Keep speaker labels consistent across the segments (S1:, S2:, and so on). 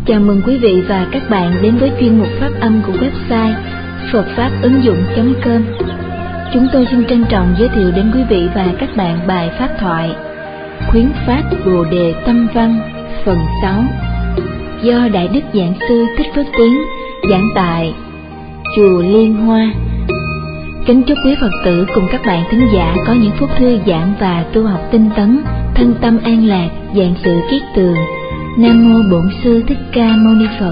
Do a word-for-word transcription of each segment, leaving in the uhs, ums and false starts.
S1: Chào mừng quý vị và các bạn đến với chuyên mục phát âm của website phật pháp ứng dụng chấm com. Chúng tôi xin trân trọng giới thiệu đến quý vị và các bạn bài pháp thoại Khuyến phát Bồ Đề Tâm Văn phần sáu do Đại Đức Giảng Sư Thích Phước Tiến giảng tại Chùa Liên Hoa. Kính chúc quý Phật tử cùng các bạn thính giả có những phút thư giãn và tu học tinh tấn, thân tâm an lạc, vạn sự kiết tường. Nam mô Bổn Sư Thích Ca Mâu Ni Phật.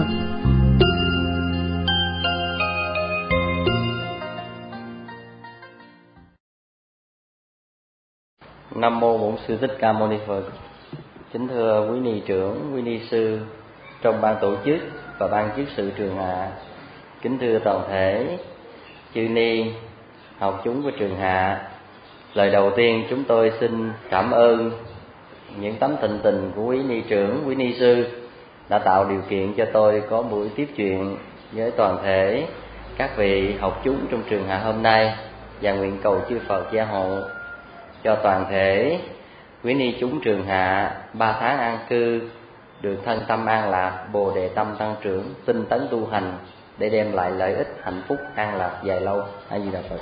S2: Nam mô Bổn Sư Thích Ca Mâu Ni Phật. Kính thưa quý ni trưởng, quý ni sư trong ban tổ chức và ban chức sự trường hạ. Kính thưa toàn thể chư ni học chúng của trường hạ. Lời đầu tiên chúng tôi xin cảm ơn những tấm tình tình của quý ni trưởng, quý ni sư đã tạo điều kiện cho tôi có buổi tiếp chuyện với toàn thể các vị học chúng trong trường hạ hôm nay, và nguyện cầu chư Phật gia hộ cho toàn thể quý ni chúng trường hạ ba tháng an cư được thân tâm an lạc, bồ đề tâm tăng trưởng, tinh tấn tu hành để đem lại lợi ích hạnh phúc an lạc dài lâu. A Di Đà Phật.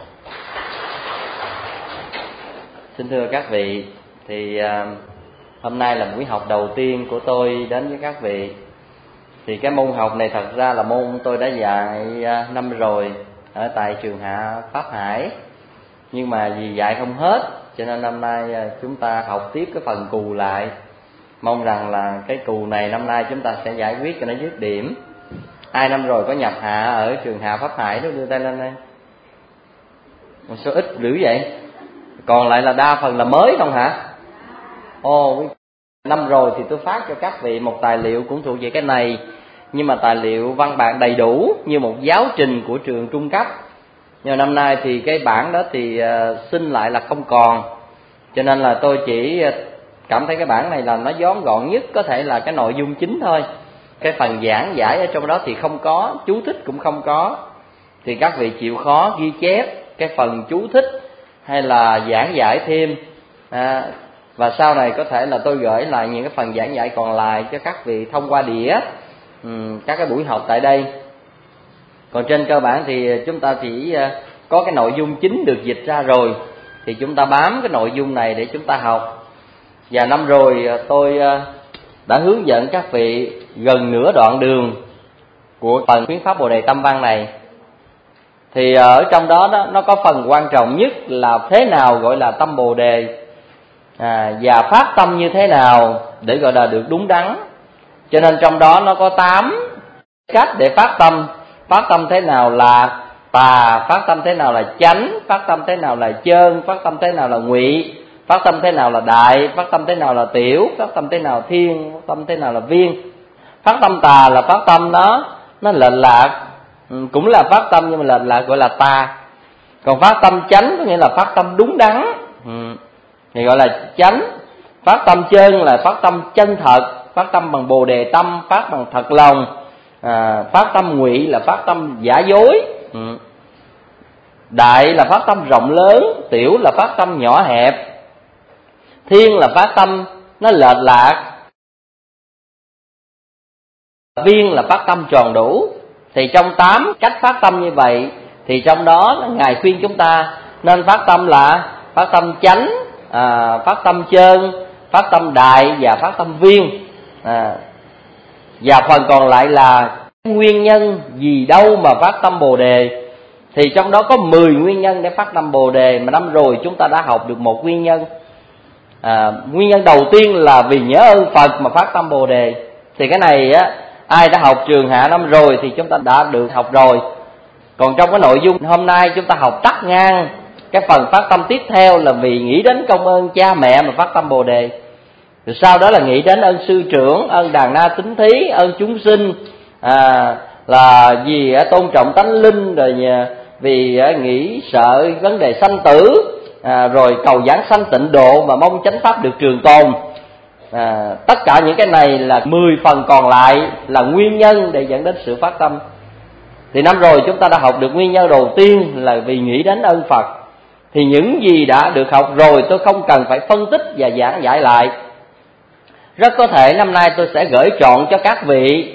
S2: Xin thưa các vị, thì uh, hôm nay là buổi học đầu tiên của tôi đến với các vị. Thì cái môn học này thật ra là môn tôi đã dạy uh, năm rồi ở tại trường hạ Pháp Hải, nhưng mà vì dạy không hết cho nên năm nay uh, chúng ta học tiếp cái phần cù lại. Mong rằng là cái cù này năm nay chúng ta sẽ giải quyết cho nó dứt điểm. Ai năm rồi có nhập hạ ở trường hạ Pháp Hải đó đưa tay lên đây. Một số ít dữ vậy. Còn lại là đa phần là mới không hả? Ồ, năm rồi thì tôi phát cho các vị một tài liệu cũng thuộc về cái này, nhưng mà tài liệu văn bản đầy đủ như một giáo trình của trường trung cấp. Nhưng mà năm nay thì cái bản đó thì uh, xin lại là không còn, cho nên là tôi chỉ cảm thấy cái bản này là nó vón gọn nhất có thể là cái nội dung chính thôi. Cái phần giảng giải ở trong đó thì không có, chú thích cũng không có, thì các vị chịu khó ghi chép cái phần chú thích hay là giảng giải thêm, à, và sau này có thể là tôi gửi lại những cái phần giảng giải còn lại cho các vị thông qua đĩa um, các cái buổi học tại đây. Còn trên cơ bản thì chúng ta chỉ uh, có cái nội dung chính được dịch ra rồi, thì chúng ta bám cái nội dung này để chúng ta học. Và năm rồi uh, tôi uh, đã hướng dẫn các vị gần nửa đoạn đường của phần khuyến pháp Bồ Đề Tâm Văn này. Thì ở trong đó, đó nó có phần quan trọng nhất là thế nào gọi là tâm Bồ Đề, à, và phát tâm như thế nào để gọi là được đúng đắn. Cho nên trong đó nó có tám cách để phát tâm. Phát tâm thế nào là tà, phát tâm thế nào là chánh, phát tâm thế nào là chơn, phát tâm thế nào là ngụy, phát tâm thế nào là đại, phát tâm thế nào là tiểu, phát tâm thế nào thiên, phát tâm thế nào là viên. Phát tâm tà là phát tâm đó nó lệch lạc, cũng là phát tâm nhưng mà lệch lạc gọi là tà. Còn phát tâm chánh có nghĩa là phát tâm đúng đắn, thì gọi là chánh. Phát tâm chân là phát tâm chân thật, phát tâm bằng bồ đề tâm, phát bằng thật lòng. À, phát tâm ngụy là phát tâm giả dối. Đại là phát tâm rộng lớn, tiểu là phát tâm nhỏ hẹp, thiên là phát tâm nó lệch lạc, viên là phát tâm tròn đủ. Thì trong tám cách phát tâm như vậy, thì trong đó Ngài khuyên chúng ta nên phát tâm là phát tâm chánh, à, phát tâm chơn, phát tâm đại và phát tâm viên. à, Và phần còn lại là nguyên nhân gì đâu mà phát tâm Bồ Đề. Thì trong đó có mười nguyên nhân để phát tâm Bồ Đề, mà năm rồi chúng ta đã học được một nguyên nhân. à, Nguyên nhân đầu tiên là vì nhớ ơn Phật mà phát tâm Bồ Đề. Thì cái này á, ai đã học trường hạ năm rồi thì chúng ta đã được học rồi. Còn trong cái nội dung hôm nay chúng ta học tắt ngang cái phần phát tâm tiếp theo là vì nghĩ đến công ơn cha mẹ mà phát tâm Bồ Đề. Rồi sau đó là nghĩ đến ơn sư trưởng, ơn đàn na tín thí, ơn chúng sinh, à, là vì tôn trọng tánh linh, rồi vì nghĩ sợ vấn đề sanh tử, à, rồi cầu giảng sanh tịnh độ mà mong chánh pháp được trường tồn. À, tất cả những cái này là mười phần còn lại là nguyên nhân để dẫn đến sự phát tâm. Thì năm rồi chúng ta đã học được nguyên nhân đầu tiên là vì nghĩ đến ơn Phật. Thì những gì đã được học rồi tôi không cần phải phân tích và giảng giải lại. Rất có thể năm nay tôi sẽ gửi trọn cho các vị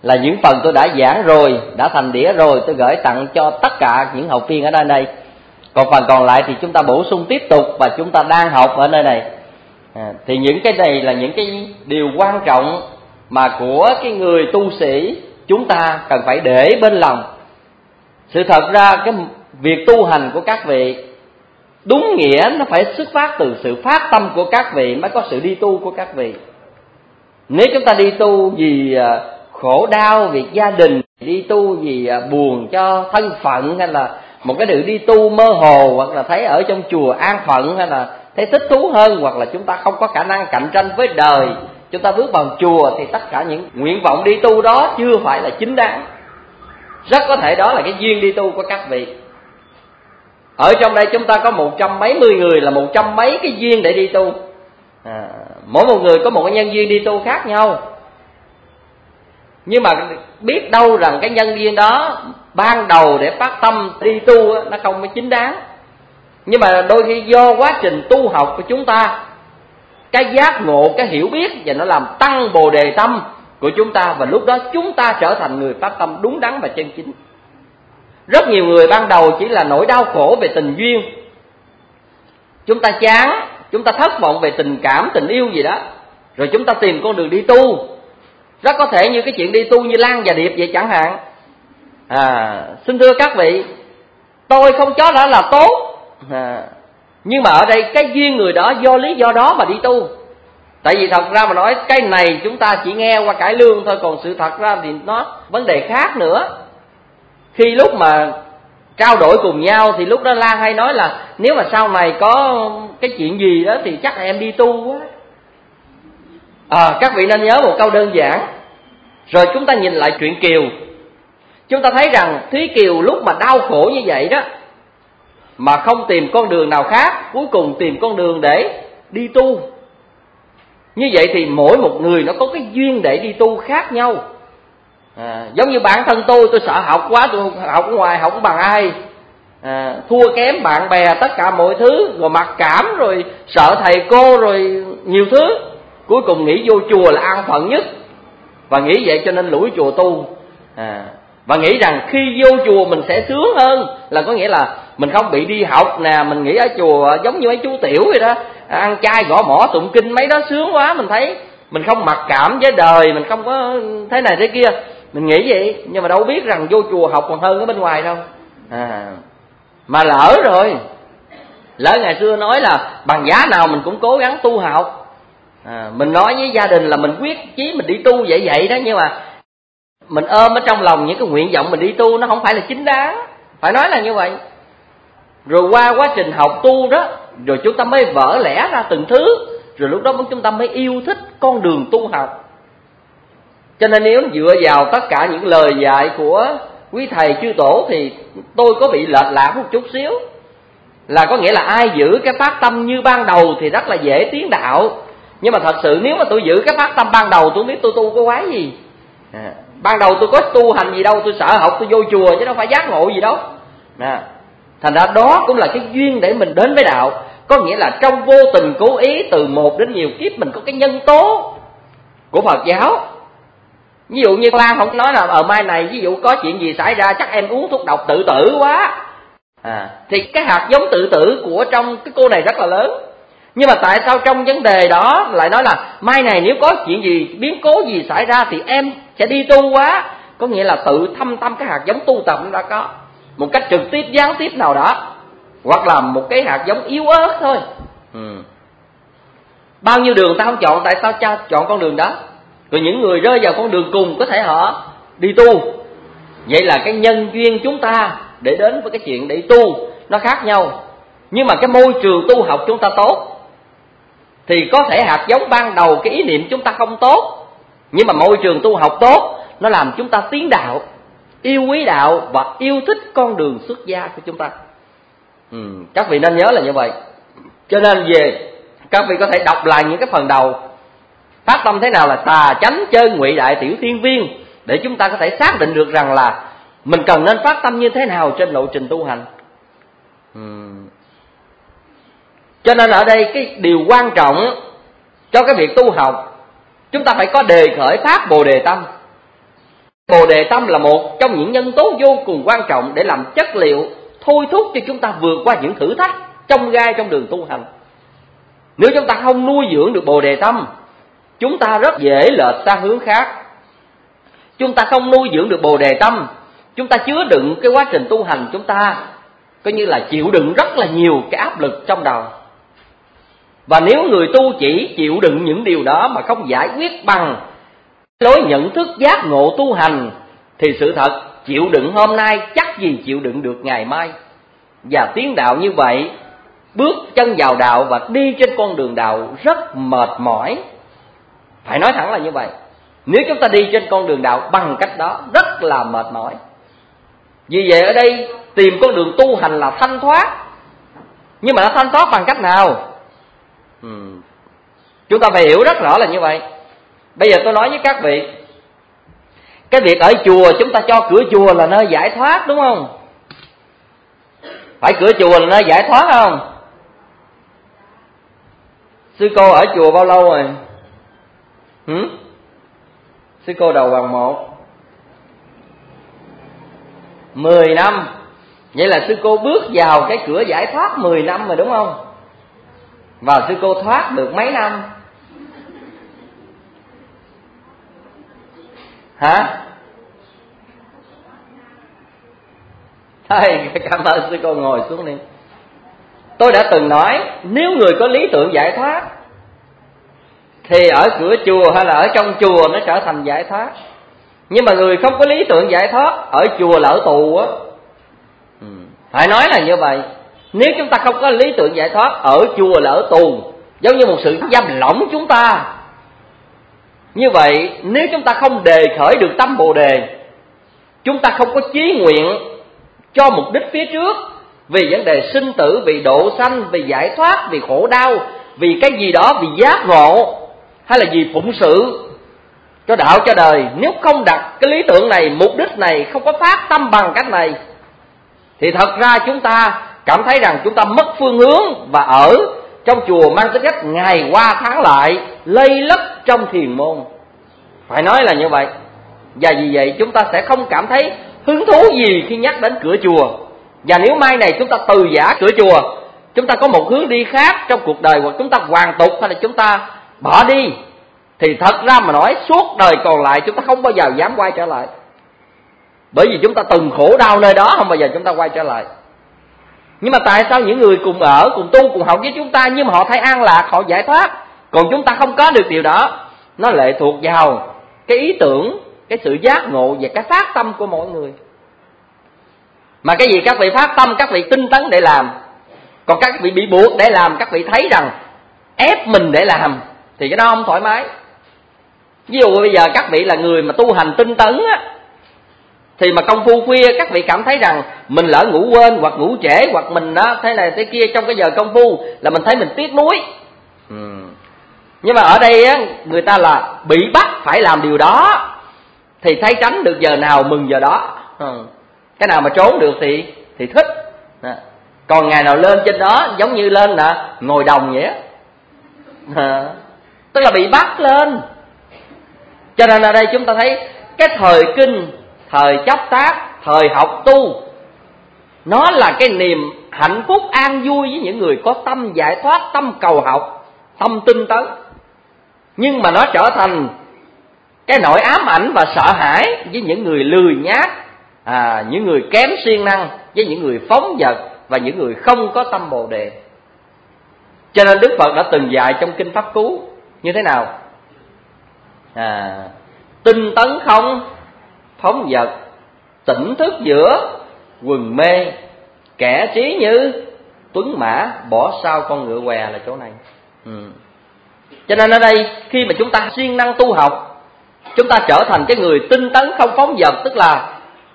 S2: là những phần tôi đã giảng rồi, đã thành đĩa rồi, tôi gửi tặng cho tất cả những học viên ở nơi đây. Còn phần còn lại thì chúng ta bổ sung tiếp tục và chúng ta đang học ở nơi này. À, thì những cái này là những cái điều quan trọng mà của cái người tu sĩ chúng ta cần phải để bên lòng. Sự thật ra cái việc tu hành của các vị đúng nghĩa nó phải xuất phát từ sự phát tâm của các vị mới có sự đi tu của các vị. Nếu chúng ta đi tu vì khổ đau việc gia đình, đi tu vì buồn cho thân phận, hay là một cái điều đi tu mơ hồ, hoặc là thấy ở trong chùa an phận, hay là thấy thích thú hơn, hoặc là chúng ta không có khả năng cạnh tranh với đời, chúng ta bước vào chùa, thì tất cả những nguyện vọng đi tu đó chưa phải là chính đáng. Rất có thể đó là cái duyên đi tu của các vị. Ở trong đây chúng ta có một trăm mấy mươi người là một trăm mấy cái duyên để đi tu. À, mỗi một người có một cái nhân duyên đi tu khác nhau. Nhưng mà biết đâu rằng cái nhân duyên đó ban đầu để phát tâm đi tu nó không có chính đáng. Nhưng mà đôi khi do quá trình tu học của chúng ta, cái giác ngộ, cái hiểu biết, và nó làm tăng bồ đề tâm của chúng ta, và lúc đó chúng ta trở thành người phát tâm đúng đắn và chân chính. Rất nhiều người ban đầu chỉ là nỗi đau khổ về tình duyên, chúng ta chán, chúng ta thất vọng về tình cảm, tình yêu gì đó, rồi chúng ta tìm con đường đi tu. Rất có thể như cái chuyện đi tu như Lan và Điệp vậy chẳng hạn. À, xin thưa các vị, tôi không cho đó là tốt, à, nhưng mà ở đây cái duyên người đó do lý do đó mà đi tu. Tại vì thật ra mà nói cái này chúng ta chỉ nghe qua cải lương thôi, còn sự thật ra thì nó vấn đề khác nữa. Khi lúc mà trao đổi cùng nhau thì lúc đó Lan hay nói là nếu mà sau này có cái chuyện gì đó thì chắc là em đi tu quá. À, các vị nên nhớ một câu đơn giản. Rồi chúng ta nhìn lại chuyện Kiều, chúng ta thấy rằng Thúy Kiều lúc mà đau khổ như vậy đó, mà không tìm con đường nào khác, cuối cùng tìm con đường để đi tu. Như vậy thì mỗi một người nó có cái duyên để đi tu khác nhau. À, giống như bản thân tôi, tôi sợ học quá, tôi học ở ngoài học bằng ai, à, thua kém bạn bè tất cả mọi thứ, rồi mặc cảm, rồi sợ thầy cô, rồi nhiều thứ. Cuối cùng nghĩ vô chùa là an phận nhất, và nghĩ vậy cho nên lủi chùa tu. À, và nghĩ rằng khi vô chùa mình sẽ sướng hơn, là có nghĩa là mình không bị đi học nè, mình nghĩ ở chùa giống như mấy chú tiểu vậy đó, ăn chay gõ mỏ tụng kinh mấy đó sướng quá, mình thấy mình không mặc cảm với đời, mình không có thế này thế kia, mình nghĩ vậy. Nhưng mà đâu biết rằng vô chùa học còn hơn ở bên ngoài đâu. À, mà lỡ rồi, lỡ ngày xưa nói là bằng giá nào mình cũng cố gắng tu học. À, mình nói với gia đình là mình quyết chí mình đi tu vậy vậy đó, nhưng mà mình ôm ở trong lòng những cái nguyện vọng mình đi tu nó không phải là chính đáng, phải nói là như vậy. Rồi qua quá trình học tu đó, rồi chúng ta mới vỡ lẽ ra từng thứ, rồi lúc đó chúng ta mới yêu thích con đường tu học. Cho nên nếu dựa vào tất cả những lời dạy của quý thầy chư tổ thì tôi có bị lệch lạc một chút xíu, là có nghĩa là ai giữ cái phát tâm như ban đầu thì rất là dễ tiến đạo. Nhưng mà thật sự nếu mà tôi giữ cái phát tâm ban đầu, tôi không biết tôi tu có quái gì. À, ban đầu tôi có tu hành gì đâu, tôi sợ học tôi vô chùa chứ đâu phải giác ngộ gì đâu. À, thành ra đó cũng là cái duyên để mình đến với đạo. Có nghĩa là trong vô tình cố ý từ một đến nhiều kiếp mình có cái nhân tố của Phật giáo. Ví dụ như Lan không nói là ở mai này ví dụ có chuyện gì xảy ra chắc em uống thuốc độc tự tử quá, à, thì cái hạt giống tự tử của trong cái cô này rất là lớn. Nhưng mà tại sao trong vấn đề đó lại nói là mai này nếu có chuyện gì, biến cố gì xảy ra thì em sẽ đi tu quá. Có nghĩa là tự thâm tâm cái hạt giống tu tập đã có một cách trực tiếp gián tiếp nào đó, hoặc là một cái hạt giống yếu ớt thôi. ừ. Bao nhiêu đường ta không chọn, tại sao cha chọn con đường đó? Rồi những người rơi vào con đường cùng có thể họ đi tu. Vậy là cái nhân duyên chúng ta để đến với cái chuyện để tu nó khác nhau. Nhưng mà cái môi trường tu học chúng ta tốt thì có thể hạt giống ban đầu cái ý niệm chúng ta không tốt, nhưng mà môi trường tu học tốt nó làm chúng ta tiến đạo, yêu quý đạo và yêu thích con đường xuất gia của chúng ta. ừ, Các vị nên nhớ là như vậy. Cho nên về các vị có thể đọc lại những cái phần đầu, phát tâm thế nào là tà chánh chân ngụy đại tiểu thiên viên, để chúng ta có thể xác định được rằng là mình cần nên phát tâm như thế nào trên lộ trình tu hành. uhm. Cho nên ở đây cái điều quan trọng cho cái việc tu học, chúng ta phải có đề khởi phát bồ đề tâm. Bồ đề tâm là một trong những nhân tố vô cùng quan trọng để làm chất liệu thôi thúc cho chúng ta vượt qua những thử thách chông gai trong đường tu hành. Nếu chúng ta không nuôi dưỡng được bồ đề tâm, chúng ta rất dễ lệch sang hướng khác. Chúng ta không nuôi dưỡng được bồ đề tâm, chúng ta chứa đựng cái quá trình tu hành, chúng ta coi như là chịu đựng rất là nhiều cái áp lực trong đầu. Và nếu người tu chỉ chịu đựng những điều đó mà không giải quyết bằng lối nhận thức giác ngộ tu hành, thì sự thật chịu đựng hôm nay chắc gì chịu đựng được ngày mai. Và tiến đạo như vậy, bước chân vào đạo và đi trên con đường đạo rất mệt mỏi. Phải nói thẳng là như vậy. Nếu chúng ta đi trên con đường đạo bằng cách đó rất là mệt mỏi. Vì vậy ở đây tìm con đường tu hành là thanh thoát. Nhưng mà nó thanh thoát bằng cách nào? Ừ. Chúng ta phải hiểu rất rõ là như vậy. Bây giờ tôi nói với các vị, cái việc ở chùa chúng ta cho cửa chùa là nơi giải thoát, đúng không? Phải cửa chùa là nơi giải thoát không? Sư cô ở chùa bao lâu rồi? Hử? Sư cô đầu bằng một mười năm. Vậy là sư cô bước vào cái cửa giải thoát mười năm rồi, đúng không? Và sư cô thoát được mấy năm? Hả? Thôi, cảm ơn sư cô, ngồi xuống đi. Tôi đã từng nói, nếu người có lý tưởng giải thoát thì ở cửa chùa hay là ở trong chùa nó trở thành giải thoát. Nhưng mà người không có lý tưởng giải thoát, ở chùa là ở tù á. Ừ. Phải nói là như vậy. Nếu chúng ta không có lý tưởng giải thoát, ở chùa là ở tù, giống như một sự giam lỏng chúng ta. Như vậy, nếu chúng ta không đề khởi được tâm Bồ đề, chúng ta không có chí nguyện cho mục đích phía trước, vì vấn đề sinh tử, vì độ sanh, vì giải thoát, vì khổ đau, vì cái gì đó, vì giác ngộ, hay là vì phụng sự cho đạo cho đời. Nếu không đặt cái lý tưởng này, mục đích này, không có phát tâm bằng cách này, thì thật ra chúng ta cảm thấy rằng chúng ta mất phương hướng, và ở trong chùa mang tính cách ngày qua tháng lại, lây lất trong thiền môn. Phải nói là như vậy. Và vì vậy chúng ta sẽ không cảm thấy hứng thú gì khi nhắc đến cửa chùa. Và nếu mai này chúng ta từ giã cửa chùa, chúng ta có một hướng đi khác trong cuộc đời, hoặc chúng ta hoàn tục, hay là chúng ta bỏ đi, thì thật ra mà nói suốt đời còn lại chúng ta không bao giờ dám quay trở lại. Bởi vì chúng ta từng khổ đau nơi đó, không bao giờ chúng ta quay trở lại. Nhưng mà tại sao những người cùng ở, cùng tu, cùng học với chúng ta, nhưng mà họ thấy an lạc, họ giải thoát, còn chúng ta không có được điều đó? Nó lệ thuộc vào cái ý tưởng, cái sự giác ngộ và cái phát tâm của mỗi người. Mà cái gì các vị phát tâm, các vị tinh tấn để làm. Còn các vị bị buộc để làm, các vị thấy rằng ép mình để làm, thì cái đó không thoải mái. Ví dụ bây giờ các vị là người mà tu hành tinh tấn á, thì mà công phu khuya các vị cảm thấy rằng mình lỡ ngủ quên, hoặc ngủ trễ, hoặc mình đó thế này thế kia trong cái giờ công phu, là mình thấy mình tiếc nuối. ừ. Nhưng mà ở đây á, người ta là bị bắt phải làm điều đó, thì thấy tránh được giờ nào mừng giờ đó. ừ. Cái nào mà trốn được thì thì thích. à. Còn ngày nào lên trên đó giống như lên là ngồi đồng vậy á. à. Tức là bị bắt lên. Cho nên ở đây chúng ta thấy cái thời kinh, thời chấp tác, thời học tu, nó là cái niềm hạnh phúc an vui với những người có tâm giải thoát, tâm cầu học, tâm tinh tấn. Nhưng mà nó trở thành cái nỗi ám ảnh và sợ hãi với những người lười nhác, à, những người kém siêng năng, với những người phóng dật, và những người không có tâm Bồ đề. Cho nên Đức Phật đã từng dạy trong Kinh Pháp Cú như thế nào? À, tinh tấn không phóng dật, tỉnh thức giữa quần mê, kẻ trí như tuấn mã, bỏ sau con ngựa què, là chỗ này. ừ. Cho nên ở đây khi mà chúng ta siêng năng tu học, chúng ta trở thành cái người tinh tấn không phóng dật, tức là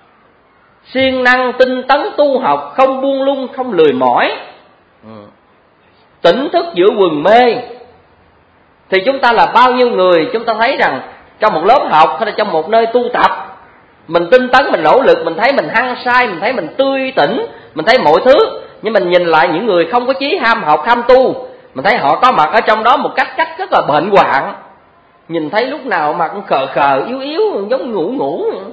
S2: siêng năng tinh tấn tu học, không buông lung, không lười mỏi. ừ. Tỉnh thức giữa quần mê, thì chúng ta là bao nhiêu người chúng ta thấy rằng trong một lớp học hay là trong một nơi tu tập, mình tinh tấn, mình nỗ lực, mình thấy mình hăng say, mình thấy mình tươi tỉnh, mình thấy mọi thứ. Nhưng mình nhìn lại những người không có chí ham học, ham tu, mình thấy họ có mặt ở trong đó một cách cách rất là bệnh hoạn. Nhìn thấy lúc nào mặt khờ khờ, yếu yếu, giống ngủ ngủ.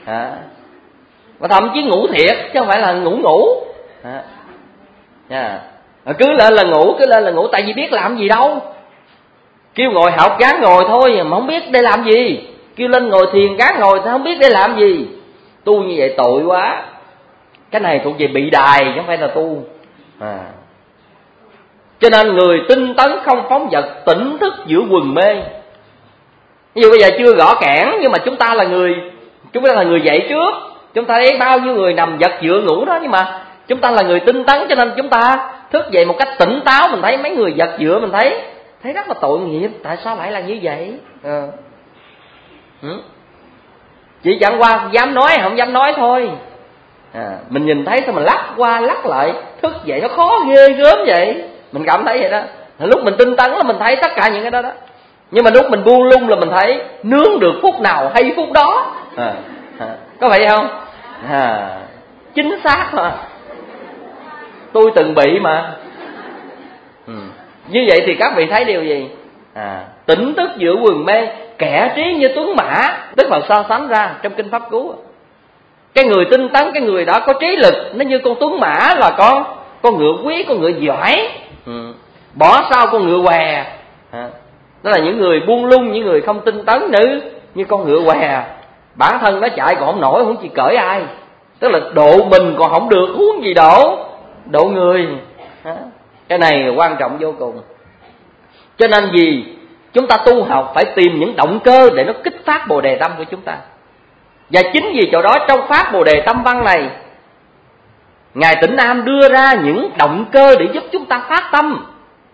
S2: à, và thậm chí ngủ thiệt chứ không phải là ngủ ngủ à, à, cứ lên là ngủ, cứ lên là ngủ, tại vì biết làm gì đâu. Kêu ngồi học gán ngồi thôi mà không biết để làm gì, kêu lên ngồi thiền gán ngồi thì không biết để làm gì. Tu như vậy tội quá. Cái này thuộc về bị đài chứ không phải là tu à. Cho nên người tinh tấn không phóng dật, tỉnh thức giữa quần mê. Ví dụ bây giờ chưa gõ kẽn, nhưng mà chúng ta là người chúng ta là người dậy trước. Chúng ta thấy bao nhiêu người nằm giật dựa ngủ đó, nhưng mà chúng ta là người tinh tấn, cho nên chúng ta thức dậy một cách tỉnh táo. Mình thấy mấy người giật dựa, mình thấy thấy rất là tội nghiệp. Tại sao lại là như vậy à. ừ. Chỉ chẳng qua dám nói không dám nói thôi à. Mình nhìn thấy sao mình lắc qua lắc lại, thức dậy nó khó ghê gớm vậy. Mình cảm thấy vậy đó. Lúc mình tinh tấn là mình thấy tất cả những cái đó đó. Nhưng mà lúc mình buông lung là mình thấy nướng được phút nào hay phút đó à. À. Có vậy không à. Chính xác mà, tôi từng bị mà ừ. Như vậy thì các vị thấy điều gì à. Tỉnh thức giữa quần mê, kẻ trí như tuấn mã. Đức Phật so sánh ra trong kinh Pháp Cú, cái người tinh tấn, cái người đó có trí lực, nó như con tuấn mã, là con con ngựa quý, con ngựa giỏi ừ. Bỏ sau con ngựa què à. Đó là những người buông lung, những người không tinh tấn nữ, như con ngựa què. Bản thân nó chạy còn không nổi, không chỉ cởi ai. Tức là độ mình còn không được, huống gì độ độ người à. Cái này quan trọng vô cùng. Cho nên gì chúng ta tu học phải tìm những động cơ để nó kích phát Bồ Đề tâm của chúng ta. Và chính vì chỗ đó, trong Pháp Bồ Đề Tâm Văn này, Ngài Tĩnh Nam đưa ra những động cơ để giúp chúng ta phát tâm.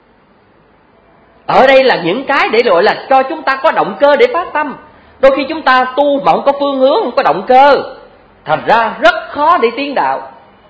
S2: Ở đây là những cái để gọi là cho chúng ta có động cơ để phát tâm. Đôi khi chúng ta tu mà không có phương hướng, không có động cơ, thành ra rất khó để tiến đạo.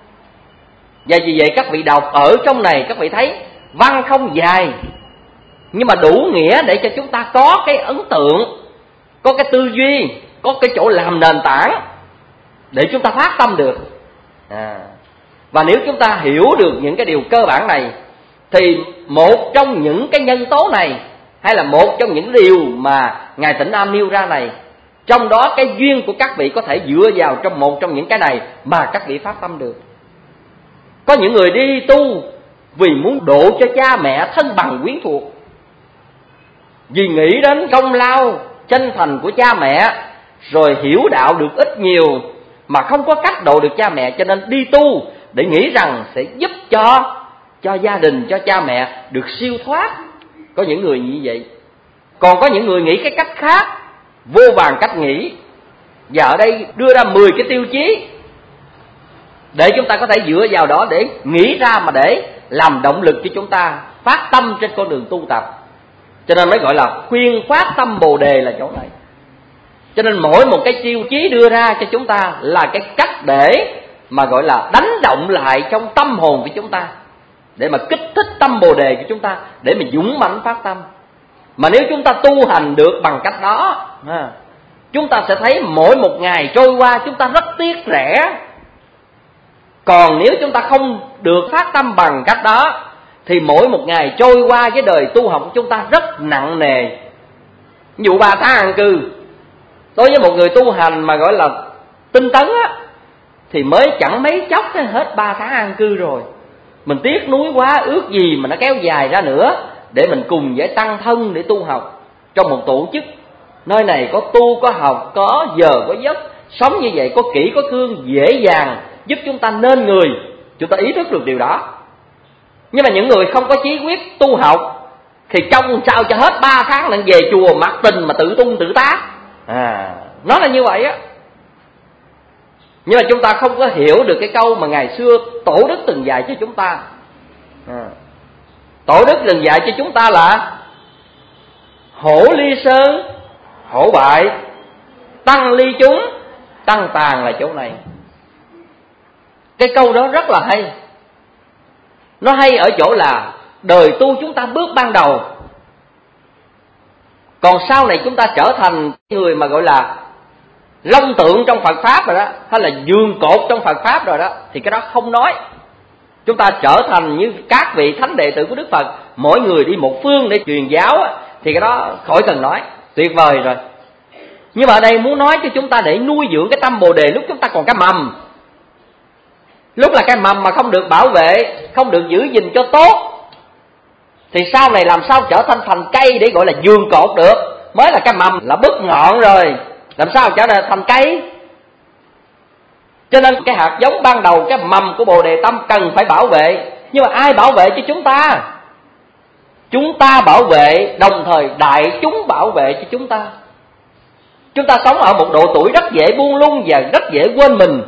S2: Và vì vậy các vị đọc ở trong này, các vị thấy văn không dài, nhưng mà đủ nghĩa để cho chúng ta có cái ấn tượng, có cái tư duy, có cái chỗ làm nền tảng để chúng ta phát tâm được à. Và nếu chúng ta hiểu được những cái điều cơ bản này, thì một trong những cái nhân tố này, hay là một trong những điều mà Ngài Tĩnh Nam nêu ra này, trong đó cái duyên của các vị có thể dựa vào trong một trong những cái này mà các vị phát tâm được. Có những người đi tu vì muốn độ cho cha mẹ thân bằng quyến thuộc, vì nghĩ đến công lao chân thành của cha mẹ, rồi hiểu đạo được ít nhiều mà không có cách độ được cha mẹ, cho nên đi tu để nghĩ rằng sẽ giúp cho cho gia đình, cho cha mẹ được siêu thoát. Có những người như vậy. Còn có những người nghĩ cái cách khác, vô vàn cách nghĩ. Và ở đây đưa ra mười cái tiêu chí để chúng ta có thể dựa vào đó để nghĩ ra, mà để làm động lực cho chúng ta phát tâm trên con đường tu tập. Cho nên mới gọi là khuyên phát tâm Bồ Đề là chỗ này. Cho nên mỗi một cái tiêu chí đưa ra cho chúng ta là cái cách để mà gọi là đánh động lại trong tâm hồn của chúng ta, để mà kích thích tâm Bồ Đề của chúng ta, để mà dũng mãnh phát tâm. Mà nếu chúng ta tu hành được bằng cách đó, chúng ta sẽ thấy mỗi một ngày trôi qua chúng ta rất tiếc rẻ. Còn nếu chúng ta không được phát tâm bằng cách đó, thì mỗi một ngày trôi qua với đời tu học của chúng ta rất nặng nề. Ví dụ ba tháng an cư, đối với một người tu hành mà gọi là tinh tấn á, thì mới chẳng mấy chốc hết ba tháng an cư rồi. Mình tiếc nuối quá, ước gì mà nó kéo dài ra nữa, để mình cùng với tăng thân để tu học trong một tổ chức. Nơi này có tu, có học, có giờ, có giấc. Sống như vậy có kỹ, có cương, dễ dàng giúp chúng ta nên người. Chúng ta ý thức được điều đó. Nhưng mà những người không có chí quyết tu học thì trông sao cho hết ba tháng lại về chùa mặc tình mà tự tung tự tác à, nó là như vậy á. Nhưng mà chúng ta không có hiểu được cái câu mà ngày xưa Tổ Đức từng dạy cho chúng ta à. Tổ Đức từng dạy cho chúng ta là hổ ly sơn, hổ bại, tăng ly chúng, tăng tàn là chỗ này. Cái câu đó rất là hay. Nó hay ở chỗ là đời tu chúng ta bước ban đầu, còn sau này chúng ta trở thành người mà gọi là long tượng trong Phật Pháp rồi đó, hay là giường cột trong Phật Pháp rồi đó, thì cái đó không nói. Chúng ta trở thành như các vị thánh đệ tử của Đức Phật, mỗi người đi một phương để truyền giáo, thì cái đó khỏi cần nói, tuyệt vời rồi. Nhưng mà ở đây muốn nói cho chúng ta để nuôi dưỡng cái tâm Bồ Đề lúc chúng ta còn cái mầm. Lúc là cái mầm mà không được bảo vệ, không được giữ gìn cho tốt, thì sau này làm sao trở thành thành cây để gọi là vườn cột được. Mới là cái mầm là bứt ngọn rồi, làm sao trở thành thành cây. Cho nên cái hạt giống ban đầu, cái mầm của Bồ Đề tâm cần phải bảo vệ. Nhưng mà ai bảo vệ cho chúng ta? Chúng ta bảo vệ, đồng thời đại chúng bảo vệ cho chúng ta. Chúng ta sống ở một độ tuổi rất dễ buông lung và rất dễ quên mình.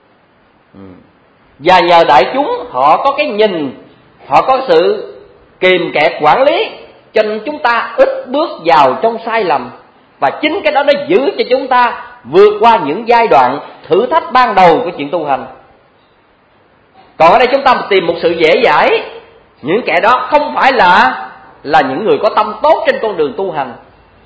S2: Và nhờ đại chúng họ có cái nhìn, họ có sự kìm kẹp quản lý, cho nên chúng ta ít bước vào trong sai lầm. Và chính cái đó nó giữ cho chúng ta vượt qua những giai đoạn thử thách ban đầu của chuyện tu hành. Còn ở đây chúng ta tìm một sự dễ dãi. Những kẻ đó không phải là là những người có tâm tốt trên con đường tu hành.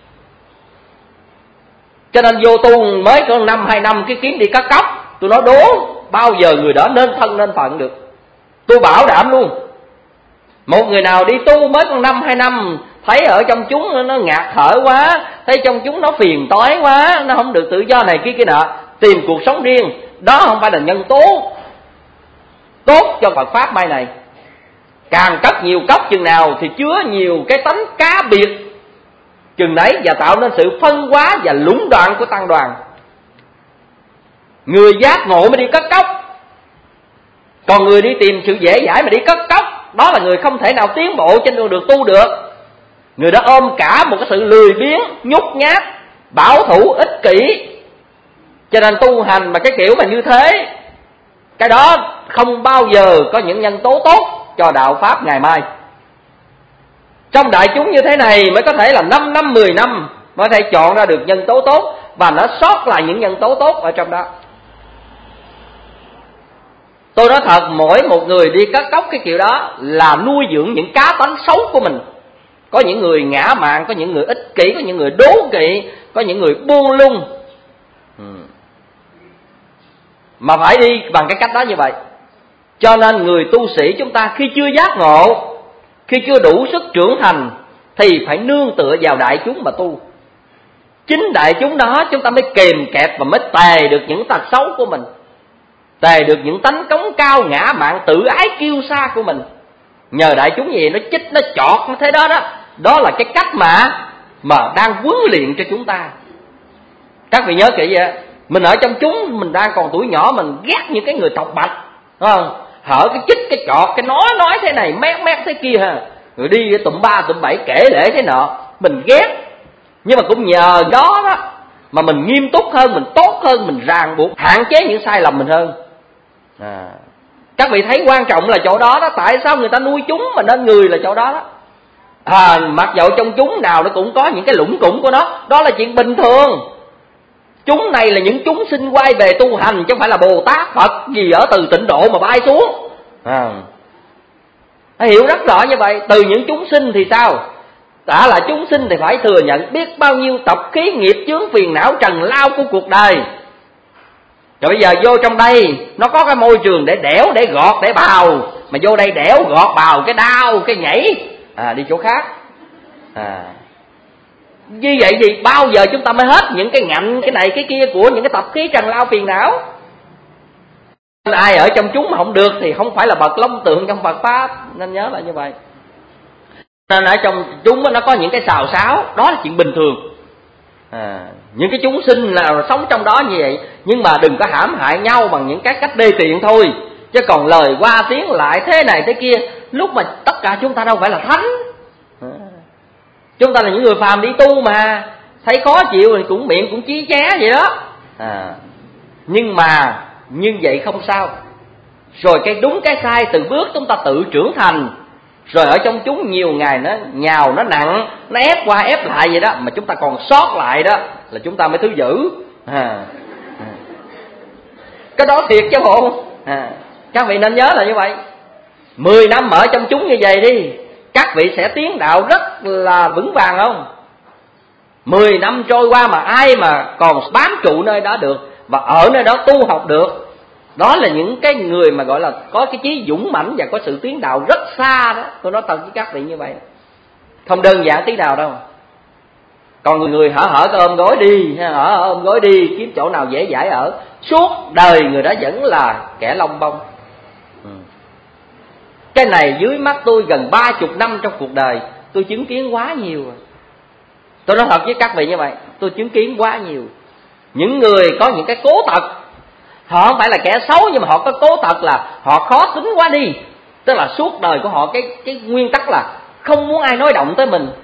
S2: Cho nên vô tu mới có năm hai năm cái kiếm đi cắt cóc, tôi nói đố bao giờ người đó nên thân nên phận được. Tôi bảo đảm luôn, một người nào đi tu mới còn năm hai năm, thấy ở trong chúng nó ngạt thở quá, thấy trong chúng nó phiền toái quá, nó không được tự do này kia kia nọ, tìm cuộc sống riêng, đó không phải là nhân tố tốt cho Phật Pháp mai này. Càng cất nhiều cốc chừng nào thì chứa nhiều cái tánh cá biệt chừng đấy, và tạo nên sự phân hóa và lũng đoạn của tăng đoàn. Người giác ngộ mới đi cất cốc, còn người đi tìm sự dễ dãi mà đi cất cốc, đó là người không thể nào tiến bộ trên con đường tu được. Người đó ôm cả một cái sự lười biếng, nhút nhát, bảo thủ, ích kỷ. Cho nên tu hành mà cái kiểu mà như thế, cái đó không bao giờ có những nhân tố tốt cho đạo Pháp ngày mai. Trong đại chúng như thế này mới có thể là năm năm, mười năm mới có thể chọn ra được nhân tố tốt, và nó sót lại những nhân tố tốt ở trong đó. Tôi nói thật, mỗi một người đi cắt cóc cái kiểu đó là nuôi dưỡng những cá tánh xấu của mình. Có những người ngã mạn, có những người ích kỷ, có những người đố kỵ, có những người buông lung. ừ. Mà phải đi bằng cái cách đó như vậy. Cho nên người tu sĩ chúng ta khi chưa giác ngộ, khi chưa đủ sức trưởng thành, thì phải nương tựa vào đại chúng mà tu. Chính đại chúng đó chúng ta mới kìm kẹp và mới tề được những tật xấu của mình, tề được những tánh cống cao ngã mạn tự ái kiêu sa của mình. Nhờ đại chúng gì nó chích, nó chọt, nó thế đó đó. Đó là cái cách mà mà đang huấn luyện cho chúng ta. Các vị nhớ kỹ vậy, mình ở trong chúng, mình đang còn tuổi nhỏ, mình ghét những cái người tọc bạch, đúng không? Hở cái chích, cái chọt, cái nói nói thế này, mét mét thế kia ha, rồi đi tụm ba tụm bảy kể lễ thế nọ, mình ghét. Nhưng mà cũng nhờ đó đó mà mình nghiêm túc hơn, mình tốt hơn, mình ràng buộc, hạn chế những sai lầm mình hơn. À, các vị thấy quan trọng là chỗ đó đó. Tại sao người ta nuôi chúng mà nên người là chỗ đó đó. À, mặc dầu trong chúng nào nó cũng có những cái lũng củng của nó, đó là chuyện bình thường. Chúng này là những chúng sinh quay về tu hành, chứ không phải là Bồ Tát Phật gì ở từ tịnh độ mà bay xuống. À, hãy hiểu rất rõ như vậy. Từ những chúng sinh thì sao? Đã là chúng sinh thì phải thừa nhận biết bao nhiêu tập khí nghiệp chướng phiền não trần lao của cuộc đời. Rồi bây giờ vô trong đây, nó có cái môi trường để đẽo, để gọt, để bào. Mà vô đây đẽo, gọt, bào, cái đau, cái nhảy, à, đi chỗ khác. À, như vậy thì bao giờ chúng ta mới hết những cái ngạnh, cái này, cái kia của những cái tập khí trần lao phiền não. Ai ở trong chúng mà không được thì không phải là bậc long tượng trong Phật Pháp. Nên nhớ là như vậy. Nên ở trong chúng nó có những cái xào xáo, đó là chuyện bình thường. À, những cái chúng sinh nào sống trong đó như vậy. Nhưng mà đừng có hãm hại nhau bằng những cái cách đê tiện thôi. Chứ còn lời qua tiếng lại thế này thế kia, lúc mà tất cả chúng ta đâu phải là thánh. À, chúng ta là những người phàm đi tu mà, thấy khó chịu thì cũng miệng cũng chí ché vậy đó. À, nhưng mà như vậy không sao. Rồi cái đúng cái sai từng bước chúng ta tự trưởng thành. Rồi ở trong chúng nhiều ngày nó nhào, nó nặng, nó ép qua ép lại vậy đó, mà chúng ta còn sót lại đó là chúng ta mới thứ dữ. À, à. Cái đó thiệt chứ bộ. À, các vị nên nhớ là như vậy. Mười năm ở trong chúng như vậy đi, các vị sẽ tiến đạo rất là vững vàng không? Mười năm trôi qua mà ai mà còn bám trụ nơi đó được và ở nơi đó tu học được, đó là những cái người mà gọi là có cái chí dũng mãnh và có sự tiến đạo rất xa đó. Tôi nói thật với các vị như vậy, không đơn giản tí nào đâu. Còn người người hở hở cái ôm gối đi, hở ôm gối đi, kiếm chỗ nào dễ dãi ở, suốt đời người đó vẫn là kẻ lông bông. Ừ. Cái này dưới mắt tôi gần ba chục năm trong cuộc đời, tôi chứng kiến quá nhiều rồi. Tôi nói thật với các vị như vậy, tôi chứng kiến quá nhiều. Những người có những cái cố tật, họ không phải là kẻ xấu, nhưng mà họ có cố tật là họ khó tính quá đi. Tức là suốt đời của họ cái cái nguyên tắc là không muốn ai nói động tới mình.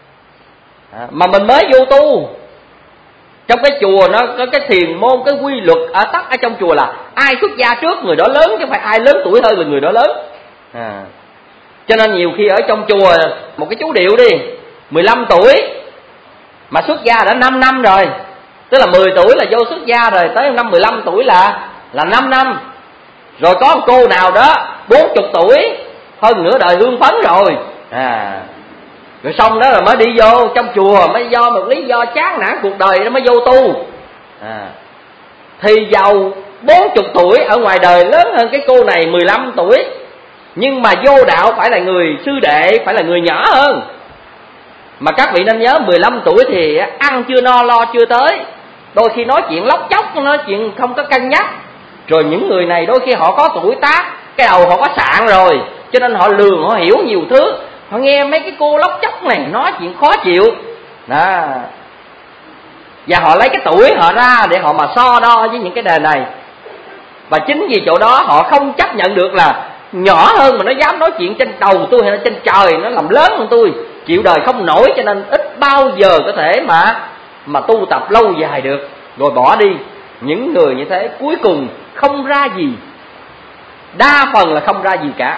S2: À, mà mình mới vô tu, trong cái chùa nó có cái thiền môn, cái quy luật ở tắc ở trong chùa là ai xuất gia trước người đó lớn, chứ không phải ai lớn tuổi hơn là người đó lớn. À, cho nên nhiều khi ở trong chùa, một cái chú điệu đi mười lăm tuổi mà xuất gia đã năm năm rồi, tức là mười tuổi là vô xuất gia rồi, tới năm mười lăm tuổi là là năm năm. Rồi có một cô nào đó bốn mươi tuổi, hơn nửa đời hương phấn rồi. À, rồi xong đó là mới đi vô trong chùa, mới do một lý do chán nản cuộc đời nó mới vô tu. À, thì giàu bốn mươi tuổi ở ngoài đời lớn hơn cái cô này mười lăm tuổi, nhưng mà vô đạo phải là người sư đệ, phải là người nhỏ hơn. Mà các vị nên nhớ mười lăm tuổi thì ăn chưa no lo chưa tới, đôi khi nói chuyện lóc chóc, nói chuyện không có cân nhắc. Rồi những người này đôi khi họ có tuổi tác, cái đầu họ có sạn rồi, cho nên họ lường, họ hiểu nhiều thứ. Họ nghe mấy cái cô lóc chóc này nói chuyện khó chịu đó. Và họ lấy cái tuổi họ ra để họ mà so đo với những cái đề này. Và chính vì chỗ đó họ không chấp nhận được là nhỏ hơn mà nó dám nói chuyện trên đầu tôi hay là trên trời, nó làm lớn hơn tôi, chịu đời không nổi, cho nên ít bao giờ có thể mà mà tu tập lâu dài được, rồi bỏ đi. Những người như thế cuối cùng không ra gì, đa phần là không ra gì cả.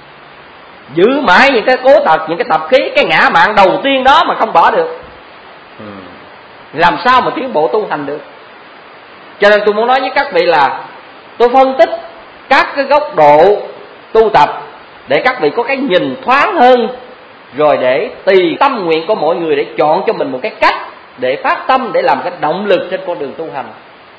S2: Giữ mãi những cái cố tật, những cái tập khí, cái ngã mạn đầu tiên đó mà không bỏ được, làm sao mà tiến bộ tu hành được. Cho nên tôi muốn nói với các vị là tôi phân tích các cái góc độ tu tập để các vị có cái nhìn thoáng hơn, rồi để tùy tâm nguyện của mỗi người để chọn cho mình một cái cách để phát tâm, để làm cái động lực trên con đường tu hành.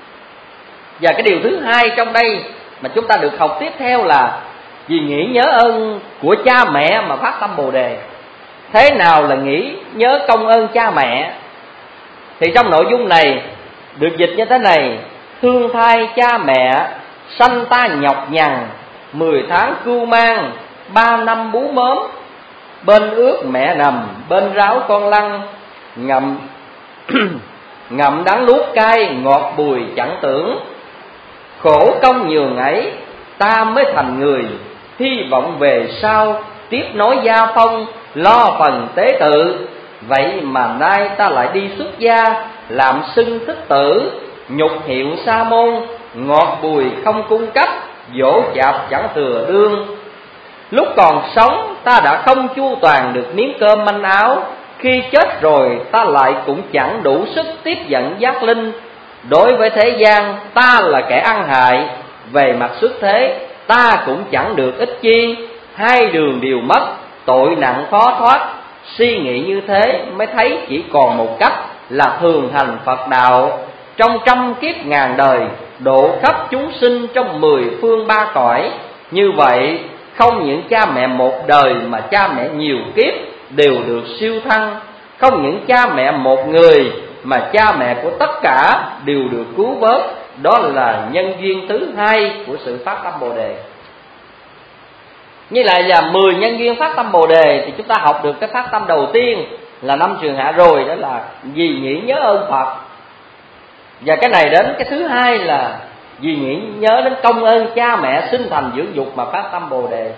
S2: Và cái điều thứ hai trong đây mà chúng ta được học tiếp theo là vì nghĩ nhớ ơn của cha mẹ mà phát tâm Bồ Đề. Thế nào là nghĩ nhớ công ơn cha mẹ? Thì trong nội dung này được dịch như thế này: thương thai cha mẹ, sanh ta nhọc nhằn, mười tháng cưu mang, ba năm bú mớm, bên ướt mẹ nằm, bên ráo con lăn, ngậm ngậm đắng nuốt cay, ngọt bùi chẳng tưởng, khổ công nhường ấy ta mới thành người, hy vọng về sau tiếp nối gia phong, lo phần tế tự. Vậy mà nay ta lại đi xuất gia, làm xưng thích tử, nhục hiệu sa môn, ngọt bùi không cung cấp, dỗ chạp chẳng thừa đương. Lúc còn sống ta đã không chu toàn được miếng cơm manh áo, khi chết rồi ta lại cũng chẳng đủ sức tiếp dẫn giác linh. Đối với thế gian ta là kẻ ăn hại, về mặt xuất thế ta cũng chẳng được ích chi. Hai đường đều mất, tội nặng khó thoát, suy nghĩ như thế mới thấy chỉ còn một cách là thường hành Phật đạo, trong trăm kiếp ngàn đời độ khắp chúng sinh trong mười phương ba cõi. Như vậy không những cha mẹ một đời mà cha mẹ nhiều kiếp đều được siêu thăng, không những cha mẹ một người mà cha mẹ của tất cả đều được cứu vớt. Đó là nhân duyên thứ hai của sự phát tâm Bồ Đề. Như lại là mười nhân duyên phát tâm Bồ Đề thì chúng ta học được cái phát tâm đầu tiên là năm trường hạ rồi, đó là vì nghĩ nhớ ơn Phật. Và cái này đến cái thứ hai là vì nghĩ nhớ đến công ơn cha mẹ sinh thành dưỡng dục mà phát tâm Bồ Đề.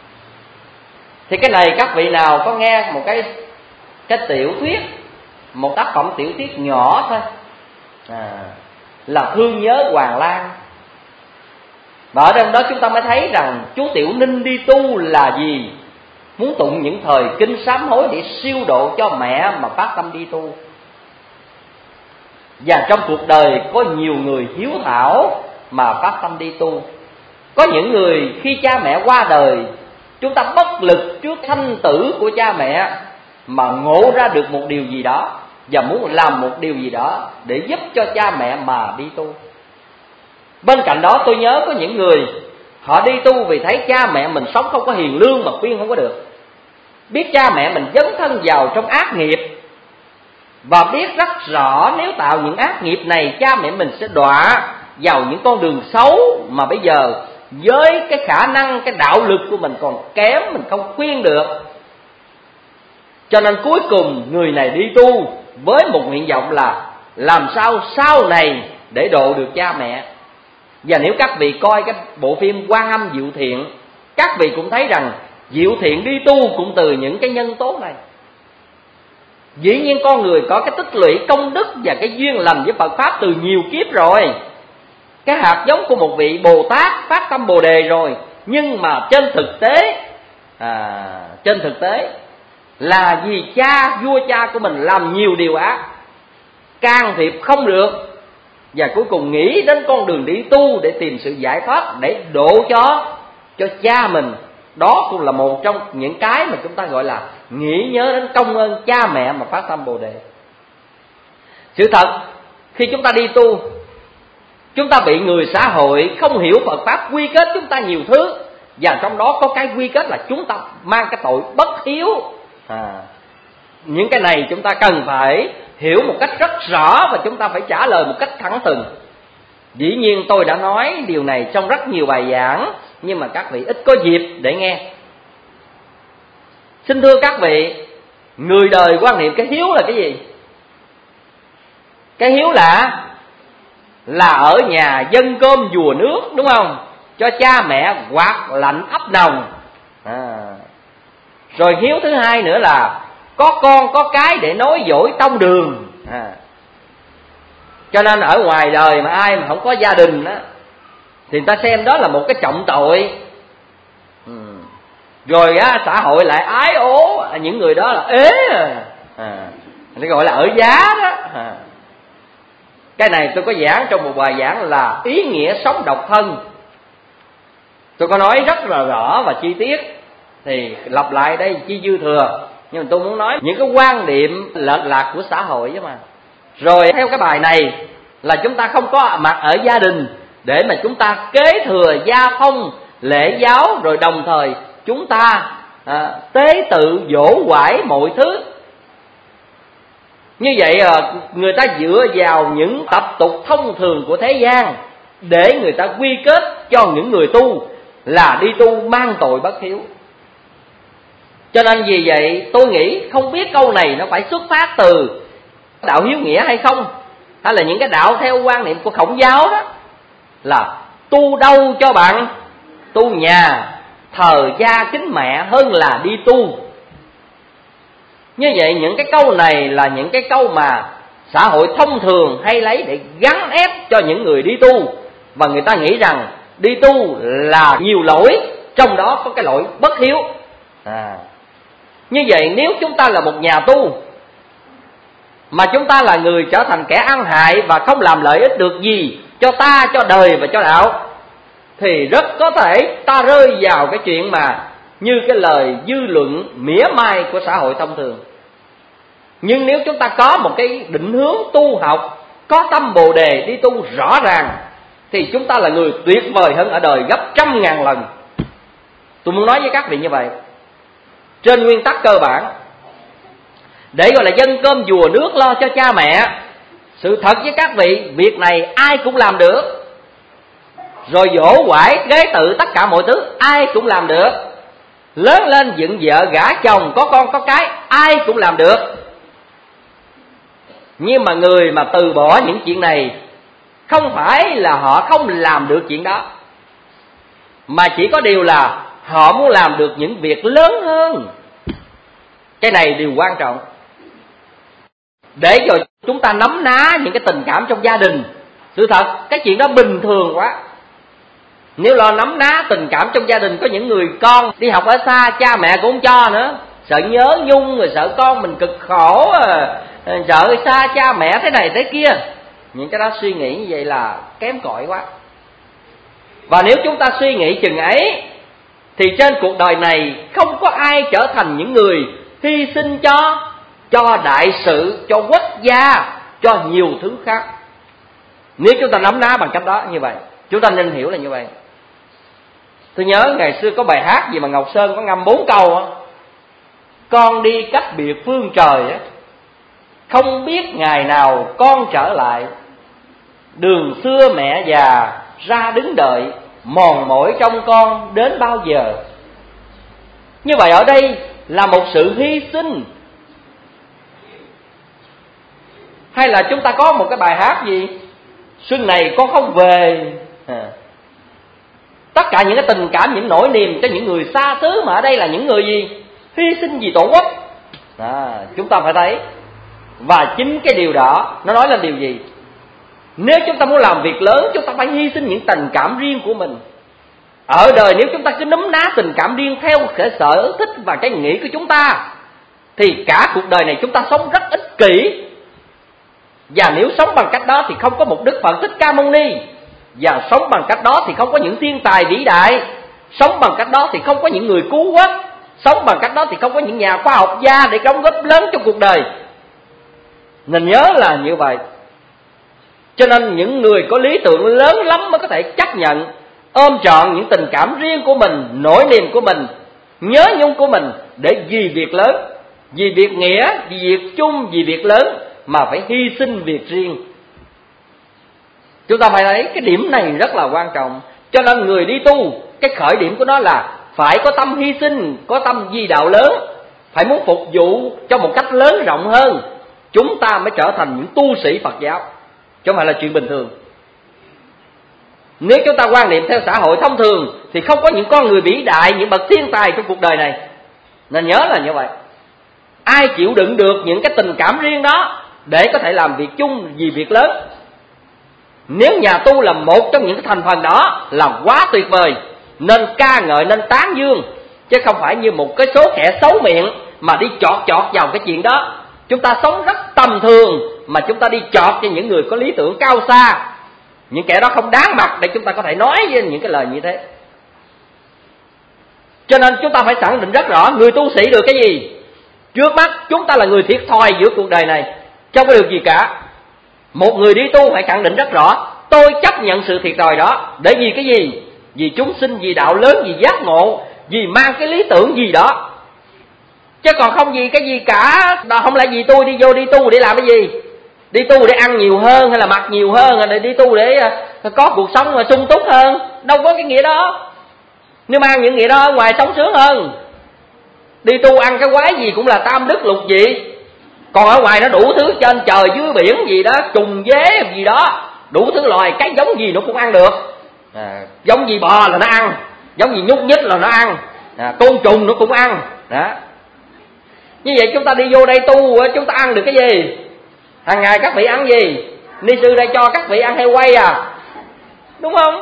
S2: Thì cái này các vị nào có nghe một cái cái tiểu thuyết, một tác phẩm tiểu thuyết nhỏ thôi, à, là Thương Nhớ Hoàng Lan. Và ở trong đó chúng ta mới thấy rằng chú Tiểu Ninh đi tu là gì? Muốn tụng những thời kinh sám hối để siêu độ cho mẹ mà phát tâm đi tu. Và trong cuộc đời có nhiều người hiếu thảo mà phát tâm đi tu. Có những người khi cha mẹ qua đời, chúng ta bất lực trước sanh tử của cha mẹ, mà ngộ ra được một điều gì đó và muốn làm một điều gì đó để giúp cho cha mẹ mà đi tu. Bên cạnh đó tôi nhớ có những người họ đi tu vì thấy cha mẹ mình sống không có hiền lương mà khuyên không có được, biết cha mẹ mình dấn thân vào trong ác nghiệp,
S3: và biết rất rõ nếu tạo những ác nghiệp này, cha mẹ mình sẽ đọa vào những con đường xấu mà bây giờ với cái khả năng, cái đạo lực của mình còn kém, mình không khuyên được. Cho nên cuối cùng người này đi tu với một nguyện vọng là làm sao sau này để độ được cha mẹ. Và nếu các vị coi cái bộ phim Quan Âm Diệu Thiện, các vị cũng thấy rằng Diệu Thiện đi tu cũng từ những cái nhân tố này. Dĩ nhiên con người có cái tích lũy công đức và cái duyên lành với Phật Pháp từ nhiều kiếp rồi, cái hạt giống của một vị Bồ Tát phát tâm Bồ Đề rồi. Nhưng mà trên thực tế à, Trên thực tế là vì cha, vua cha của mình làm nhiều điều ác, can thiệp không được, và cuối cùng nghĩ đến con đường đi tu để tìm sự giải thoát, để độ cho cho cha mình. Đó cũng là một trong những cái mà chúng ta gọi là nghĩ nhớ đến công ơn cha mẹ mà phát tâm Bồ Đề. Sự thật khi chúng ta đi tu, chúng ta bị người xã hội không hiểu Phật Pháp quy kết chúng ta nhiều thứ, và trong đó có cái quy kết là chúng ta mang cái tội bất hiếu. à, Những cái này chúng ta cần phải hiểu một cách rất rõ, và chúng ta phải trả lời một cách thẳng thừng. Dĩ nhiên tôi đã nói điều này trong rất nhiều bài giảng, nhưng mà các vị ít có dịp để nghe. Xin thưa các vị, người đời quan niệm cái hiếu là cái gì? Cái hiếu là Là ở nhà dâng cơm dùa nước, đúng không? Cho cha mẹ quạt lạnh ấp nồng. à. Rồi hiếu thứ hai nữa là có con có cái để nối dõi tông đường. à. Cho nên ở ngoài đời mà ai mà không có gia đình á, thì người ta xem đó là một cái trọng tội. ừ. Rồi á, xã hội lại ái ố những người đó là ế à. à. Người ta gọi là ở giá đó. à. Cái này tôi có giảng trong một bài giảng là ý nghĩa sống độc thân. Tôi có nói rất là rõ và chi tiết, thì lặp lại đây chi dư thừa. Nhưng mà tôi muốn nói những cái quan niệm lệch lạc của xã hội chứ mà. Rồi theo cái bài này là chúng ta không có mặt ở gia đình để mà chúng ta kế thừa gia phong, lễ giáo, rồi đồng thời chúng ta à, tế tự dỗ quải mọi thứ. Như vậy người ta dựa vào những tập tục thông thường của thế gian để người ta quy kết cho những người tu là đi tu mang tội bất hiếu. Cho nên vì vậy tôi nghĩ không biết câu này nó phải xuất phát từ đạo hiếu nghĩa hay không, hay là những cái đạo theo quan niệm của Khổng giáo đó, là tu đâu cho bạn tu nhà, thờ cha kính mẹ hơn là đi tu. Như vậy những cái câu này là những cái câu mà xã hội thông thường hay lấy để gắn ép cho những người đi tu, và người ta nghĩ rằng đi tu là nhiều lỗi, trong đó có cái lỗi bất hiếu. à. Như vậy nếu chúng ta là một nhà tu mà chúng ta là người trở thành kẻ ăn hại và không làm lợi ích được gì cho ta, cho đời và cho đạo, thì rất có thể ta rơi vào cái chuyện mà như cái lời dư luận mỉa mai của xã hội thông thường. Nhưng nếu chúng ta có một cái định hướng tu học, có tâm Bồ Đề đi tu rõ ràng, thì chúng ta là người tuyệt vời hơn ở đời gấp trăm ngàn lần. Tôi muốn nói với các vị như vậy. Trên nguyên tắc cơ bản, để gọi là dâng cơm dùa nước lo cho cha mẹ, sự thật với các vị, việc này ai cũng làm được. Rồi dỗ quải kế tự tất cả mọi thứ ai cũng làm được. Lớn lên dựng vợ gả chồng, có con có cái ai cũng làm được. Nhưng mà người mà từ bỏ những chuyện này, không phải là họ không làm được chuyện đó, mà chỉ có điều là họ muốn làm được những việc lớn hơn. Cái này điều quan trọng. Để cho chúng ta nắm ná những cái tình cảm trong gia đình. Sự thật cái chuyện đó bình thường quá. Nếu lo nắm ná tình cảm trong gia đình, có những người con đi học ở xa, cha mẹ cũng không cho nữa, sợ nhớ nhung, rồi sợ con mình cực khổ, sợ xa cha mẹ thế này thế kia. Những cái đó suy nghĩ như vậy là kém cỏi quá. Và nếu chúng ta suy nghĩ chừng ấy, thì trên cuộc đời này không có ai trở thành những người hy sinh cho cho đại sự, cho quốc gia, cho nhiều thứ khác. Nếu chúng ta nắm ná bằng cách đó như vậy, chúng ta nên hiểu là như vậy. Tôi nhớ ngày xưa có bài hát gì mà Ngọc Sơn có ngâm bốn câu á: con đi cách biệt phương trời á, không biết ngày nào con trở lại. Đường xưa mẹ già ra đứng đợi, mòn mỏi trong con đến bao giờ. Như vậy ở đây là một sự hy sinh. Hay là chúng ta có một cái bài hát gì? Xuân này con không về. à. Tất cả những cái tình cảm, những nỗi niềm cho những người xa xứ, mà ở đây là những người gì? Hy sinh vì tổ quốc. à, Chúng ta phải thấy. Và chính cái điều đó nó nói lên điều gì? Nếu chúng ta muốn làm việc lớn, chúng ta phải hy sinh những tình cảm riêng của mình. Ở đời nếu chúng ta cứ núm ná tình cảm riêng theo cái sở thích và cái nghĩ của chúng ta, thì cả cuộc đời này chúng ta sống rất ích kỷ. Và nếu sống bằng cách đó thì không có một Đức Phật Thích Ca Mâu Ni. Và sống bằng cách đó thì không có những thiên tài vĩ đại. Sống bằng cách đó thì không có những người cứu quốc. Sống bằng cách đó thì không có những nhà khoa học gia để đóng góp lớn cho cuộc đời. Nên nhớ là như vậy. Cho nên những người có lý tưởng lớn lắm mới có thể chấp nhận ôm trọn những tình cảm riêng của mình, nỗi niềm của mình, nhớ nhung của mình để vì việc lớn, vì việc nghĩa, vì việc chung, vì việc lớn mà phải hy sinh việc riêng. Chúng ta phải thấy cái điểm này rất là quan trọng. Cho nên người đi tu, cái khởi điểm của nó là phải có tâm hy sinh, có tâm vì đạo lớn, phải muốn phục vụ cho một cách lớn rộng hơn, chúng ta mới trở thành những tu sĩ Phật giáo, chứ không phải là chuyện bình thường. Nếu chúng ta quan niệm theo xã hội thông thường thì không có những con người vĩ đại, những bậc thiên tài trong cuộc đời này. Nên nhớ là như vậy. Ai chịu đựng được những cái tình cảm riêng đó để có thể làm việc chung vì việc lớn? Nếu nhà tu là một trong những cái thành phần đó là quá tuyệt vời, nên ca ngợi, nên tán dương, chứ không phải như một cái số kẻ xấu miệng mà đi chọt chọt vào cái chuyện đó. Chúng ta sống rất tầm thường mà chúng ta đi chọt cho những người có lý tưởng cao xa. Những kẻ đó không đáng mặt để chúng ta có thể nói với những cái lời như thế. Cho nên chúng ta phải khẳng định rất rõ, người tu sĩ được cái gì? Trước mắt chúng ta là người thiệt thòi giữa cuộc đời này, không có được gì cả. Một người đi tu phải khẳng định rất rõ, tôi chấp nhận sự thiệt thòi đó. Để vì cái gì? Vì chúng sinh, vì đạo lớn, vì giác ngộ, vì mang cái lý tưởng gì đó. Chứ còn không gì cái gì cả. Không lẽ vì tôi đi vô đi tu để làm cái gì? Đi tu để ăn nhiều hơn, hay là mặc nhiều hơn, hay là đi tu để có cuộc sống mà sung túc hơn? Đâu có cái nghĩa đó. Nếu mang những nghĩa đó ở ngoài sống sướng hơn. Đi tu ăn cái quái gì cũng là tam đức lục vị, còn ở ngoài nó đủ thứ trên trời dưới biển gì đó, trùng dế gì đó, đủ thứ loài cái giống gì nó cũng ăn được. à, Giống gì bò là nó ăn, giống gì nhúc nhích là nó ăn, à, côn trùng nó cũng ăn đó. Như vậy chúng ta đi vô đây tu, chúng ta ăn được cái gì? Hàng ngày các vị ăn gì? Ni sư đây cho các vị ăn heo quay à? Đúng không?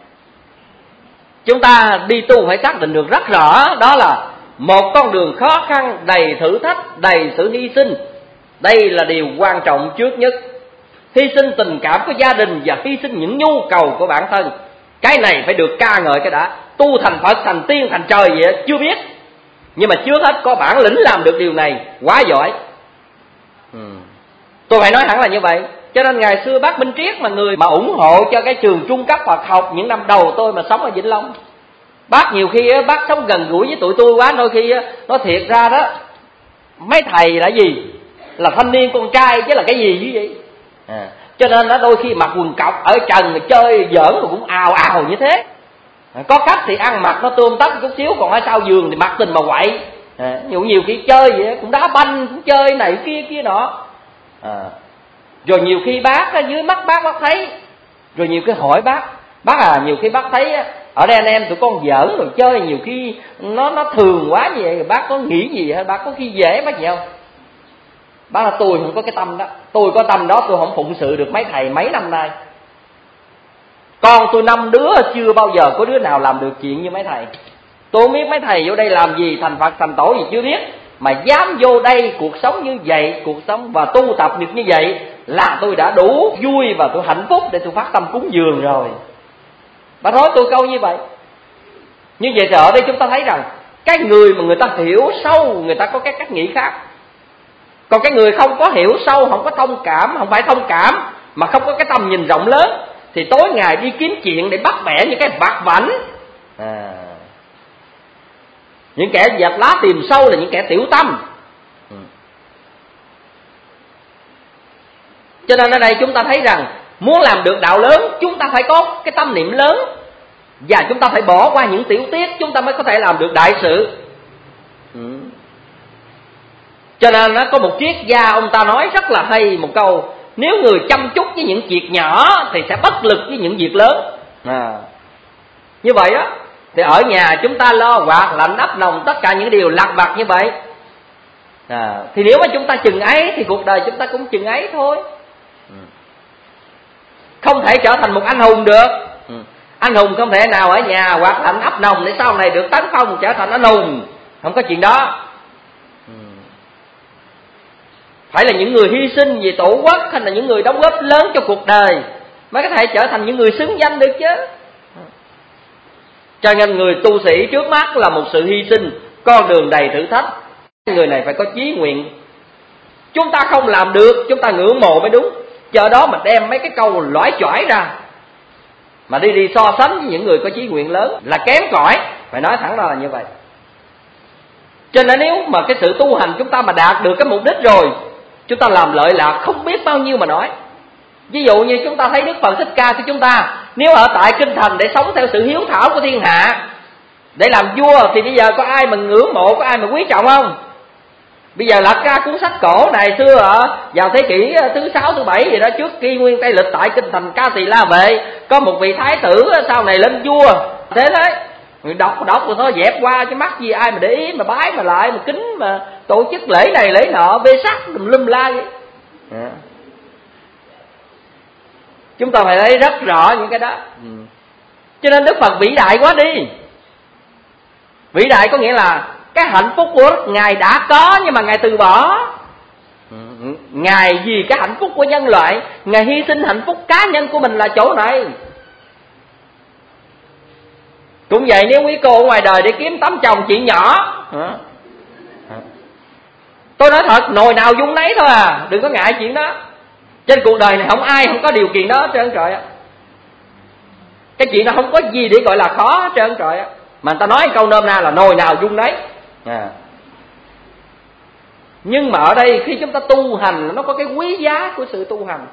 S3: Chúng ta đi tu phải xác định được rất rõ, đó là một con đường khó khăn, đầy thử thách, đầy sự hy sinh. Đây là điều quan trọng trước nhất. Hy sinh tình cảm của gia đình và hy sinh những nhu cầu của bản thân. Cái này phải được ca ngợi cái đã. Tu thành Phật, thành tiên, thành trời vậy chưa biết, nhưng mà trước hết có bản lĩnh làm được điều này, quá giỏi. ừ. Tôi phải nói hẳn là như vậy. Cho nên ngày xưa bác Minh Triết, mà người mà ủng hộ cho cái trường trung cấp Phật học những năm đầu tôi mà sống ở Vĩnh Long, bác nhiều khi bác sống gần gũi với tụi tôi quá, đôi khi nó thiệt ra đó, mấy thầy là gì? Là thanh niên con trai chứ là cái gì như vậy. à, Cho nên nó đôi khi mặc quần cọc ở trần mà chơi giỡn rồi cũng ào ào như thế. à, Có khách thì ăn mặc nó tươm tất chút xíu, còn ở sau giường thì mặc tình mà quậy. à, nhiều, nhiều khi chơi vậy cũng đá banh, cũng chơi này kia kia nọ. à, Rồi nhiều khi bác ở dưới mắt bác bác thấy, rồi nhiều khi hỏi bác, bác à nhiều khi bác thấy ở đây anh em tụi con giỡn rồi chơi nhiều khi nó nó thường quá như vậy, bác có nghĩ gì hay bác có khi dễ bác gì không? Bác là tôi không có cái tâm đó. Tôi có tâm đó tôi không phụng sự được mấy thầy mấy năm nay. Con tôi năm đứa chưa bao giờ có đứa nào làm được chuyện như mấy thầy. Tôi không biết mấy thầy vô đây làm gì, thành Phật thành tổ gì chưa biết, mà dám vô đây cuộc sống như vậy, cuộc sống và tu tập được như vậy là tôi đã đủ vui và tôi hạnh phúc để tôi phát tâm cúng dường rồi. Bà nói tôi câu như vậy. Như vậy thì ở đây chúng ta thấy rằng cái người mà người ta hiểu sâu, người ta có cái cách nghĩ khác. Còn cái người không có hiểu sâu, không có thông cảm, không phải thông cảm mà không có cái tầm nhìn rộng lớn, thì tối ngày đi kiếm chuyện để bắt bẻ những cái vặt vãnh. à, Những kẻ dạt lá tìm sâu là những kẻ tiểu tâm. Cho nên ở đây chúng ta thấy rằng muốn làm được đạo lớn, chúng ta phải có cái tâm niệm lớn, và chúng ta phải bỏ qua những tiểu tiết, chúng ta mới có thể làm được đại sự. Ừ. Cho nên nó có một triết gia, ông ta nói rất là hay một câu: nếu người chăm chút với những việc nhỏ thì sẽ bất lực với những việc lớn. À, như vậy đó, thì ở nhà chúng ta lo quạt lạnh ấp nồng tất cả những điều lặt vặt như vậy. À, thì nếu mà chúng ta chừng ấy thì cuộc đời chúng ta cũng chừng ấy thôi. Không thể trở thành một anh hùng được. Anh hùng không thể nào ở nhà quạt lạnh ấp nồng để sau này được tấn phong trở thành anh hùng. Không có chuyện đó. Phải là những người hy sinh vì tổ quốc, hay là những người đóng góp lớn cho cuộc đời mới có thể trở thành những người xứng danh được chứ. Cho nên người tu sĩ trước mắt là một sự hy sinh, con đường đầy thử thách. Người này phải có chí nguyện. Chúng ta không làm được, chúng ta ngưỡng mộ mới đúng. Chờ đó mà đem mấy cái câu lõi chỏi ra mà đi đi so sánh với những người có chí nguyện lớn là kém cỏi. Phải nói thẳng ra là như vậy. Cho nên nếu mà cái sự tu hành chúng ta mà đạt được cái mục đích rồi, chúng ta làm lợi lạc không biết bao nhiêu mà nói. Ví dụ như chúng ta thấy Đức Phật Thích Ca của chúng ta, nếu ở tại kinh thành để sống theo sự hiếu thảo của thiên hạ, để làm vua, thì bây giờ có ai mà ngưỡng mộ, có ai mà quý trọng không? Bây giờ lật ra cuốn sách cổ này xưa ở vào thế kỷ thứ sáu thứ bảy gì đó, trước khi Nguyên Tây Lịch tại kinh thành Ca Tỳ La Vệ có một vị thái tử sau này lên vua. Thế đấy, đọc đọc rồi thôi dẹp qua, cái mắt gì ai mà để ý mà bái mà lại mà kính mà tổ chức lễ này lễ nọ bê sắc lum lum la vậy. À. Chúng ta phải thấy rất rõ những cái đó. Ừ. Cho nên Đức Phật vĩ đại quá đi. Vĩ đại có nghĩa là cái hạnh phúc của Ngài đã có nhưng mà Ngài từ bỏ. Ừ. Ngài vì cái hạnh phúc của nhân loại, Ngài hy sinh hạnh phúc cá nhân của mình là chỗ này. Cũng vậy, nếu quý cô ở ngoài đời để kiếm tấm chồng chuyện nhỏ, tôi nói thật, nồi nào dung nấy thôi à, đừng có ngại chuyện đó. Trên cuộc đời này không ai không có điều kiện đó hết trơn trời á. Cái chuyện đó không có gì để gọi là khó hết trơn trời á. Mà người ta nói câu nôm na là nồi nào dung nấy à. Nhưng mà ở đây khi chúng ta tu hành, nó có cái quý giá của sự tu hành.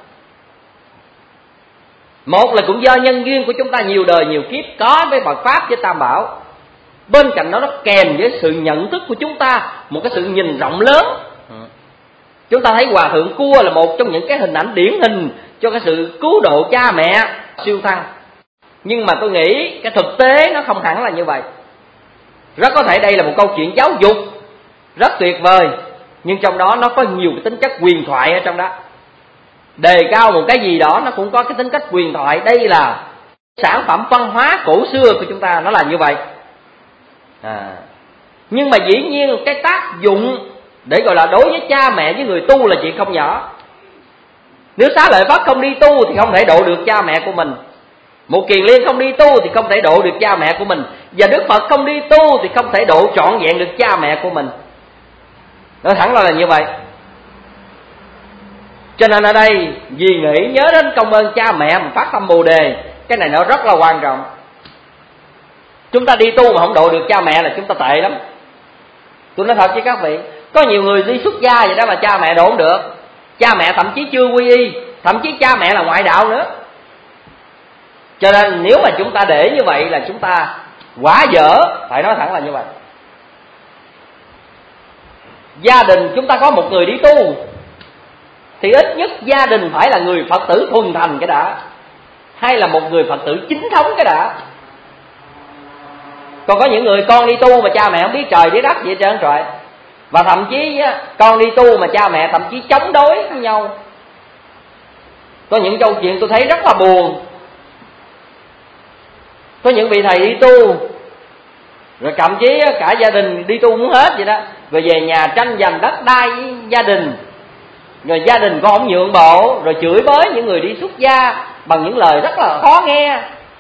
S3: Một là cũng do nhân duyên của chúng ta nhiều đời nhiều kiếp có với Phật Pháp với Tam Bảo. Bên cạnh đó nó kèm với sự nhận thức của chúng ta, một cái sự nhìn rộng lớn. Chúng ta thấy Hòa Thượng Cua là một trong những cái hình ảnh điển hình cho cái sự cứu độ cha mẹ siêu thăng. Nhưng mà tôi nghĩ cái thực tế nó không hẳn là như vậy. Rất có thể đây là một câu chuyện giáo dục rất tuyệt vời, nhưng trong đó nó có nhiều cái tính chất huyền thoại ở trong đó. Đề cao một cái gì đó nó cũng có cái tính cách huyền thoại. Đây là sản phẩm văn hóa cổ xưa của chúng ta, nó là như vậy à. Nhưng mà dĩ nhiên cái tác dụng để gọi là đối với cha mẹ với người tu là chuyện không nhỏ. Nếu Xá Lợi Phất không đi tu thì không thể độ được cha mẹ của mình. Một Kiền Liên không đi tu thì không thể độ được cha mẹ của mình. Và Đức Phật không đi tu thì không thể độ trọn vẹn được cha mẹ của mình. Nói thẳng ra là như vậy. Cho nên ở đây vì nghĩ nhớ đến công ơn cha mẹ mà phát tâm Bồ Đề, cái này nó rất là quan trọng. Chúng ta đi tu mà không độ được cha mẹ là chúng ta tệ lắm. Tôi nói thật với các vị, có nhiều người đi xuất gia vậy đó mà cha mẹ độ không được. Cha mẹ thậm chí chưa quy y, thậm chí cha mẹ là ngoại đạo nữa. Cho nên nếu mà chúng ta để như vậy là chúng ta quá dở, phải nói thẳng là như vậy. Gia đình chúng ta có một người đi tu thì ít nhất gia đình phải là người Phật tử thuần thành cái đã, hay là một người Phật tử chính thống cái đã. Còn có những người con đi tu mà cha mẹ không biết trời biết đất gì trơn trọi. Và thậm chí con đi tu mà cha mẹ thậm chí chống đối với nhau. Có những câu chuyện tôi thấy rất là buồn. Có những vị thầy đi tu rồi thậm chí cả gia đình đi tu muốn hết vậy đó, rồi về nhà tranh giành đất đai với gia đình, rồi gia đình con không nhượng bộ, rồi chửi bới những người đi xuất gia bằng những lời rất là khó nghe.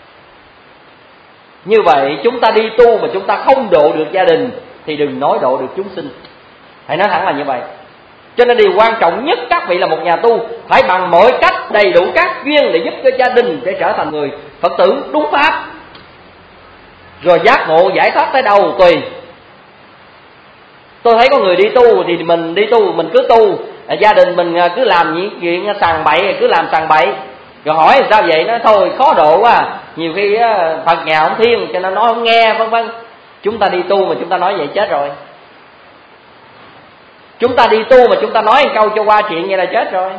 S3: Như vậy chúng ta đi tu mà chúng ta không độ được gia đình thì đừng nói độ được chúng sinh. Hãy nói thẳng là như vậy. Cho nên điều quan trọng nhất các vị là một nhà tu phải bằng mọi cách đầy đủ các duyên để giúp cho gia đình để trở thành người Phật tử đúng pháp. Rồi giác ngộ giải thoát tới đâu tùy. Tôi thấy có người đi tu thì mình đi tu mình cứ tu, gia đình mình cứ làm những chuyện sằng bậy, cứ làm sằng bậy. Rồi hỏi sao vậy? Nói thôi khó độ quá, nhiều khi Phật nhà không thiên cho nên nó không nghe, vân vân. Chúng ta đi tu mà chúng ta nói vậy chết rồi. Chúng ta đi tu mà chúng ta nói một câu cho qua chuyện vậy là chết rồi.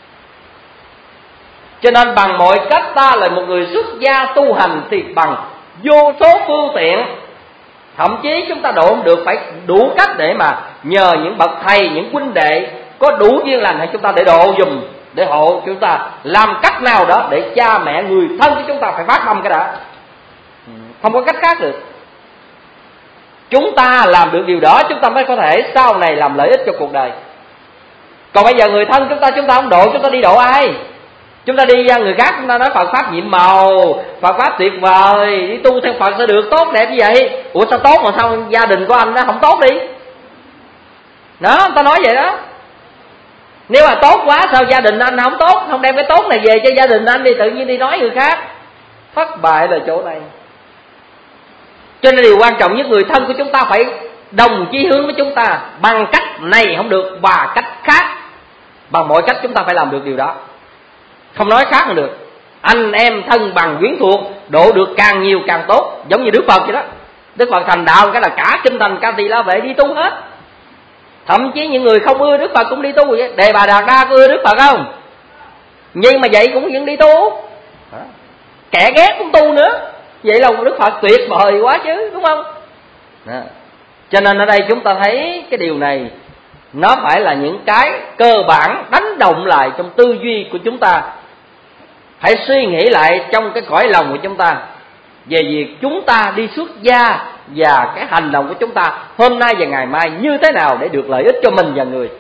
S3: Cho nên bằng mọi cách ta là một người xuất gia tu hành thì bằng vô số phương tiện. Thậm chí chúng ta độ không được, phải đủ cách để mà nhờ những bậc thầy, những huynh đệ có đủ duyên lành hay chúng ta để độ dùm, để hộ chúng ta. Làm cách nào đó để cha mẹ người thân của chúng ta phải phát tâm cái đã, không có cách khác được. Chúng ta làm được điều đó chúng ta mới có thể sau này làm lợi ích cho cuộc đời. Còn bây giờ người thân chúng ta chúng ta không độ, chúng ta đi độ ai? Chúng ta đi ra người khác chúng ta nói Phật Pháp nhiệm màu, Phật Pháp tuyệt vời, đi tu theo Phật sẽ được tốt đẹp như vậy. Ủa sao tốt mà sao gia đình của anh nó không tốt đi? Đó, người ta nói vậy đó. Nếu mà tốt quá sao gia đình anh không tốt, không đem cái tốt này về cho gia đình anh đi, tự nhiên đi nói người khác. Thất bại là chỗ này. Cho nên điều quan trọng nhất, người thân của chúng ta phải đồng chí hướng với chúng ta. Bằng cách này không được và cách khác, bằng mọi cách chúng ta phải làm được điều đó, không nói khác là được. Anh em thân bằng quyến thuộc, độ được càng nhiều càng tốt. Giống như Đức Phật vậy đó. Đức Phật thành đạo cái là cả kinh thành Ca Tỳ La Vệ đi tu hết. Thậm chí những người không ưa Đức Phật cũng đi tu vậy. Đề Bà Đạt Đa có ưa Đức Phật không? Nhưng mà vậy cũng vẫn đi tu. Kẻ ghét cũng tu nữa. Vậy là Đức Phật tuyệt vời quá chứ, đúng không? Đó. Cho nên ở đây chúng ta thấy cái điều này nó phải là những cái cơ bản đánh động lại trong tư duy của chúng ta. Hãy suy nghĩ lại trong cái cõi lòng của chúng ta về việc chúng ta đi xuất gia và cái hành động của chúng ta hôm nay và ngày mai như thế nào để được lợi ích cho mình và người.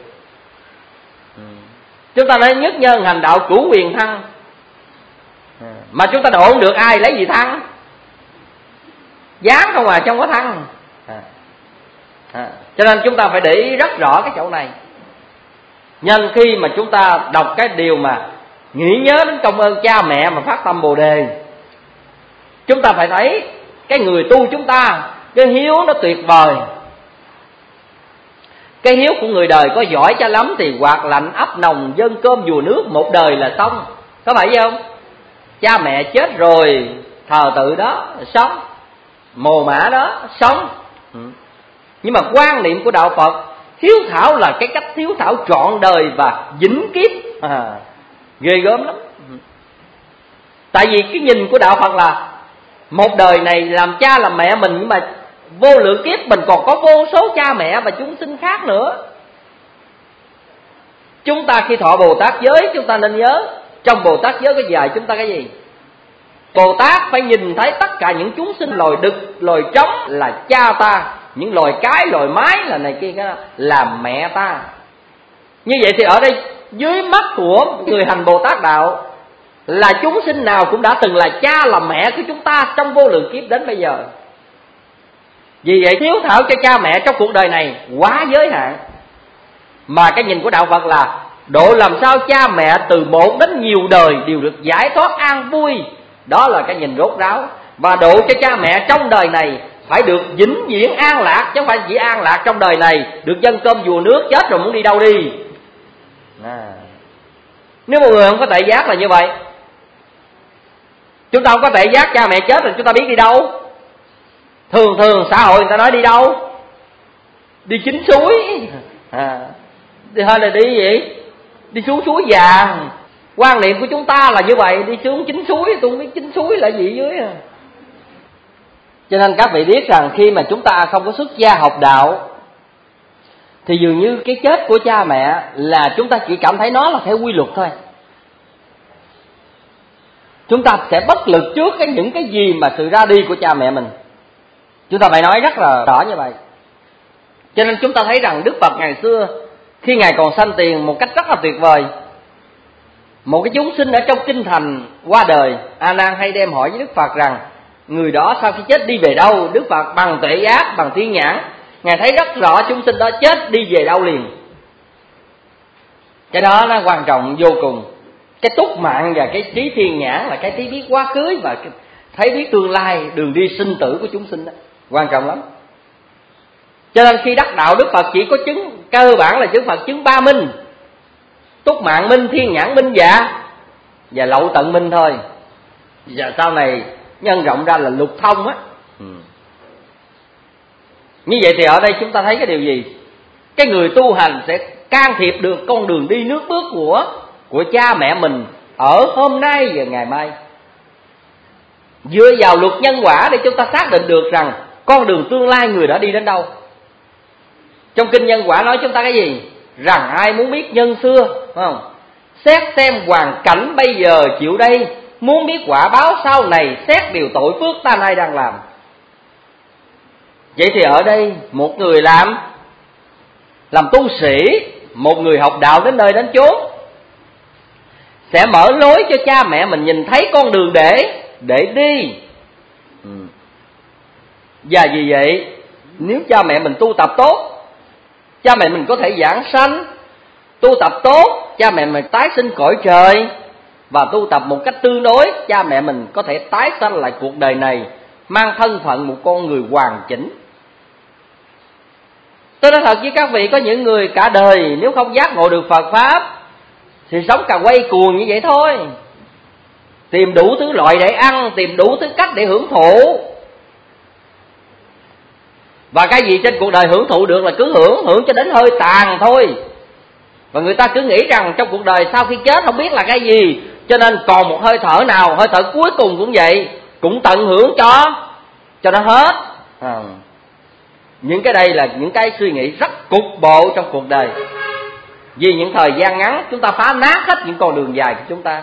S3: Chúng ta nói nhất nhân hành đạo cửu quyền thăng, mà chúng ta độ không được ai lấy gì thăng? Dán không à, trong có thăng. À. À. Cho nên chúng ta phải để ý rất rõ cái chỗ này. Nhân khi mà chúng ta đọc cái điều mà nghĩ nhớ đến công ơn cha mẹ mà phát tâm Bồ Đề, chúng ta phải thấy cái người tu chúng ta, cái hiếu nó tuyệt vời. Cái hiếu của người đời có giỏi cho lắm thì quạt lạnh ấp nồng dân cơm dùa nước một đời là xong. Có phải vậy không? Cha mẹ chết rồi, thờ tự đó sống, mồ mả đó sống. Nhưng mà quan niệm của đạo Phật, hiếu thảo là cái cách hiếu thảo trọn đời và vĩnh kiếp. À, ghê gớm lắm. Tại vì cái nhìn của đạo Phật là một đời này làm cha làm mẹ mình, nhưng mà vô lượng kiếp mình còn có vô số cha mẹ và chúng sinh khác nữa. Chúng ta khi thọ Bồ Tát giới, chúng ta nên nhớ trong Bồ Tát giới có dạy chúng ta cái gì? Bồ Tát phải nhìn thấy tất cả những chúng sinh, loài đực, loài trống là cha ta, những loài cái, loài mái là này kia là mẹ ta. Như vậy thì ở đây dưới mắt của người hành Bồ Tát đạo là chúng sinh nào cũng đã từng là cha là mẹ của chúng ta trong vô lượng kiếp đến bây giờ. Vì vậy hiếu thảo cho cha mẹ trong cuộc đời này quá giới hạn. Mà cái nhìn của đạo Phật là độ làm sao cha mẹ từ một đến nhiều đời đều được giải thoát an vui. Đó là cái nhìn rốt ráo. Và độ cho cha mẹ trong đời này phải được vĩnh viễn an lạc, chứ không phải chỉ an lạc trong đời này, được dân cơm vùa nước, chết rồi muốn đi đâu đi. À. Nếu một người không có tuệ giác là như vậy. Chúng ta không có tuệ giác, cha mẹ chết rồi chúng ta biết đi đâu? Thường thường xã hội người ta nói đi đâu? Đi chính suối. À. Hay là đi gì? Đi xuống suối vàng. Quan niệm của chúng ta là như vậy, đi xuống chính suối, tôi không biết chính suối là gì dưới à. Cho nên các vị biết rằng khi mà chúng ta không có xuất gia học đạo thì dường như cái chết của cha mẹ là chúng ta chỉ cảm thấy nó là theo quy luật thôi. Chúng ta sẽ bất lực trước cái những cái gì mà sự ra đi của cha mẹ mình. Chúng ta phải nói rất là rõ như vậy. Cho nên chúng ta thấy rằng Đức Phật ngày xưa khi Ngài còn sanh tiền một cách rất là tuyệt vời. Một cái chúng sinh ở trong kinh thành qua đời, A Nan hay đem hỏi với Đức Phật rằng người đó sau khi chết đi về đâu? Đức Phật bằng tuệ giác, bằng thiên nhãn, Ngài thấy rất rõ chúng sinh đó chết đi về đâu liền. Cái đó nó quan trọng vô cùng. Cái túc mạng và cái trí thiên nhãn là cái trí biết quá khứ và cái thấy biết tương lai, đường đi sinh tử của chúng sinh đó, quan trọng lắm. Cho nên khi đắc đạo Đức Phật chỉ có chứng cơ bản là chứng Phật chứng ba minh. túc mạng minh, thiên nhãn minh dạ và lậu tận minh thôi. Và sau này nhân rộng ra là lục thông á. Ừ. Như vậy thì ở đây chúng ta thấy cái điều gì? Cái người tu hành sẽ can thiệp được con đường đi nước bước của của cha mẹ mình ở hôm nay và ngày mai, dựa vào luật nhân quả để chúng ta xác định được rằng con đường tương lai người đã đi đến đâu. Trong kinh nhân quả nói chúng ta cái gì? Rằng ai muốn biết nhân xưa, phải không? Xét xem hoàn cảnh bây giờ chịu đây, muốn biết quả báo sau này, xét điều tội phước ta nay đang làm. Vậy thì ở đây một người làm làm tu sĩ, một người học đạo đến nơi đến chốn, sẽ mở lối cho cha mẹ mình nhìn thấy con đường để để đi. Ừ. Và vì vậy, nếu cha mẹ mình tu tập tốt, cha mẹ mình có thể giảng sanh. Tu tập tốt, cha mẹ mình tái sinh cõi trời. Và tu tập một cách tương đối, cha mẹ mình có thể tái sanh lại cuộc đời này, mang thân phận một con người hoàn chỉnh. Tôi nói thật với các vị, có những người cả đời nếu không giác ngộ được Phật Pháp thì sống cà quay cuồng như vậy thôi. Tìm đủ thứ loại để ăn, tìm đủ thứ cách để hưởng thụ. Và cái gì trên cuộc đời hưởng thụ được là cứ hưởng, hưởng cho đến hơi tàn thôi. Và người ta cứ nghĩ rằng trong cuộc đời sau khi chết không biết là cái gì, cho nên còn một hơi thở nào, hơi thở cuối cùng cũng vậy, cũng tận hưởng cho cho nó hết. À, những cái đây là những cái suy nghĩ rất cục bộ trong cuộc đời. Vì những thời gian ngắn chúng ta phá nát hết những con đường dài của chúng ta.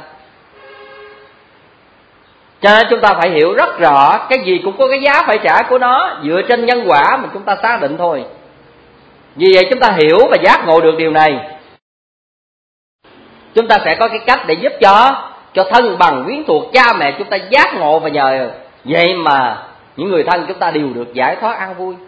S3: Cho nên chúng ta phải hiểu rất rõ, cái gì cũng có cái giá phải trả của nó, dựa trên nhân quả mà chúng ta xác định thôi. Vì vậy chúng ta hiểu và giác ngộ được điều này, chúng ta sẽ có cái cách để giúp cho cho thân bằng quyến thuộc cha mẹ chúng ta giác ngộ, và nhờ vậy mà những người thân chúng ta đều được giải thoát an vui.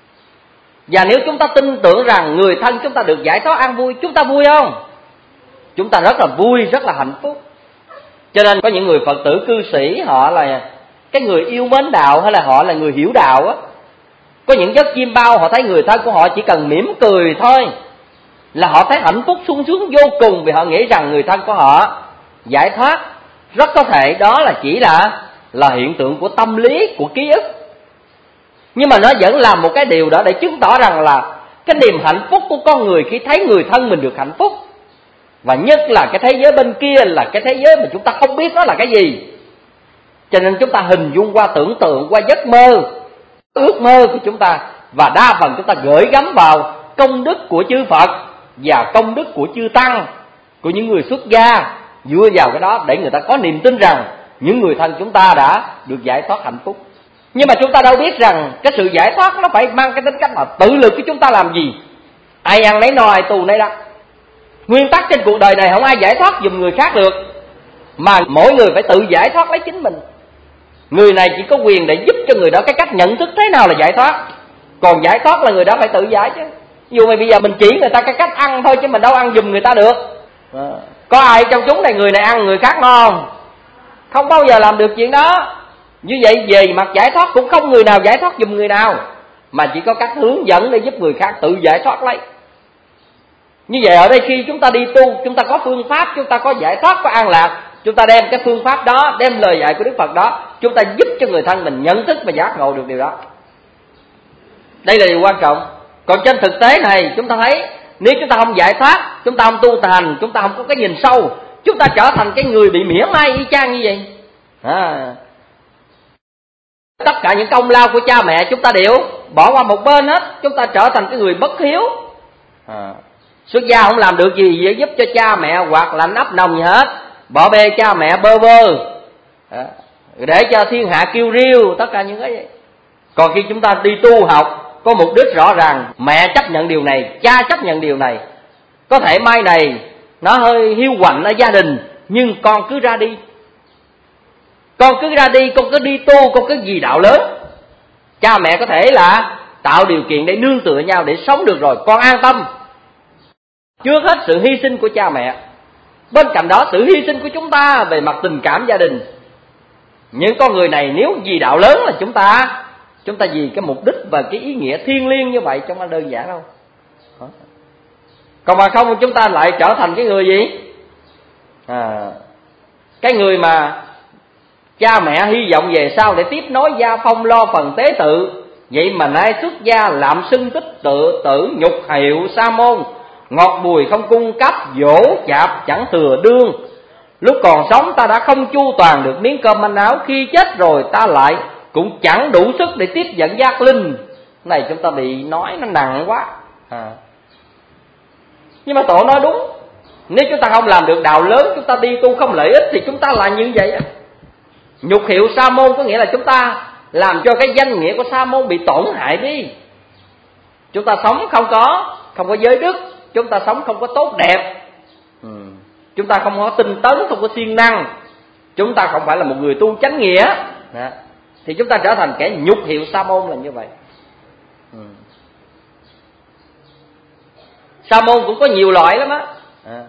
S3: Và nếu chúng ta tin tưởng rằng người thân chúng ta được giải thoát an vui, chúng ta vui không? Chúng ta rất là vui, rất là hạnh phúc. Cho nên có những người Phật tử cư sĩ, họ là cái người yêu mến đạo, hay là họ là người hiểu đạo á. Có những giấc chiêm bao họ thấy người thân của họ chỉ cần mỉm cười thôi là họ thấy hạnh phúc sung sướng vô cùng, vì họ nghĩ rằng người thân của họ giải thoát. Rất có thể đó là chỉ là là hiện tượng của tâm lý, của ký ức, nhưng mà nó vẫn là một cái điều đó để chứng tỏ rằng là cái niềm hạnh phúc của con người khi thấy người thân mình được hạnh phúc. Và nhất là cái thế giới bên kia là cái thế giới mà chúng ta không biết nó là cái gì. Cho nên chúng ta hình dung qua, tưởng tượng qua giấc mơ, ước mơ của chúng ta. Và đa phần chúng ta gửi gắm vào công đức của chư Phật và công đức của chư Tăng, của những người xuất gia. Dựa vào cái đó để người ta có niềm tin rằng những người thân chúng ta đã được giải thoát hạnh phúc. Nhưng mà chúng ta đâu biết rằng cái sự giải thoát nó phải mang cái tính cách là tự lực của chúng ta làm gì. Ai ăn nấy no, ai tù nấy đắc. Nguyên tắc trên cuộc đời này không ai giải thoát giùm người khác được, mà mỗi người phải tự giải thoát lấy chính mình. Người này chỉ có quyền để giúp cho người đó cái cách nhận thức thế nào là giải thoát, còn giải thoát là người đó phải tự giải chứ. Dù mà bây giờ mình chỉ người ta cái cách ăn thôi, chứ mình đâu ăn giùm người ta được. À, có ai trong chúng này người này ăn người khác no không? Không bao giờ làm được chuyện đó. Như vậy về mặt giải thoát cũng không người nào giải thoát giùm người nào, mà chỉ có cách hướng dẫn để giúp người khác tự giải thoát lấy. Như vậy ở đây khi chúng ta đi tu, chúng ta có phương pháp, chúng ta có giải thoát, có an lạc, chúng ta đem cái phương pháp đó, đem lời dạy của Đức Phật đó, chúng ta giúp cho người thân mình nhận thức và giác ngộ được điều đó. Đây là điều quan trọng. Còn trên thực tế này chúng ta thấy, nếu chúng ta không giải thoát, chúng ta không tu hành, chúng ta không có cái nhìn sâu, chúng ta trở thành cái người bị mỉa mai y chang như vậy. À, tất cả những công lao của cha mẹ chúng ta đều bỏ qua một bên hết, chúng ta trở thành cái người bất hiếu. À, xuất gia không làm được gì để giúp cho cha mẹ hoặc lạnh ấp nồng gì hết, bỏ bê cha mẹ bơ vơ, à, để cho thiên hạ kêu riêu, tất cả những cái vậy. Còn khi chúng ta đi tu học có mục đích rõ ràng, mẹ chấp nhận điều này, cha chấp nhận điều này. Có thể mai này nó hơi hiu quạnh ở gia đình, nhưng con cứ ra đi, con cứ ra đi, con cứ đi tu, con cứ vì đạo lớn. Cha mẹ có thể là tạo điều kiện để nương tựa nhau để sống được rồi, con an tâm. Trước hết sự hy sinh của cha mẹ, bên cạnh đó sự hy sinh của chúng ta về mặt tình cảm gia đình. Những con người này nếu vì đạo lớn là chúng ta Chúng ta vì cái mục đích và cái ý nghĩa thiêng liêng như vậy, trong nó đơn giản đâu. Còn mà không chúng ta lại trở thành cái người gì? À, cái người mà cha mẹ hy vọng về sau để tiếp nối gia phong lo phần tế tự. Vậy mà nay xuất gia làm xưng tích tự tử nhục hiệu sa môn, ngọt bùi không cung cấp, dỗ chạp chẳng thừa đương. Lúc còn sống ta đã không chu toàn được miếng cơm manh áo, khi chết rồi ta lại cũng chẳng đủ sức để tiếp dẫn giác linh. Này chúng ta bị nói nó nặng quá à. Nhưng mà tổ nói đúng, nếu chúng ta không làm được đạo lớn, chúng ta đi tu không lợi ích thì chúng ta là như vậy. Nhục hiệu sa môn có nghĩa là chúng ta làm cho cái danh nghĩa của sa môn bị tổn hại đi. Chúng ta sống không có không có giới đức, chúng ta sống không có tốt đẹp, ừ. chúng ta không có tinh tấn, không có siêng năng, chúng ta không phải là một người tu chánh nghĩa đó. Thì chúng ta trở thành kẻ nhục hiệu sa môn là như vậy. ừ. Sa môn cũng có nhiều loại lắm á à.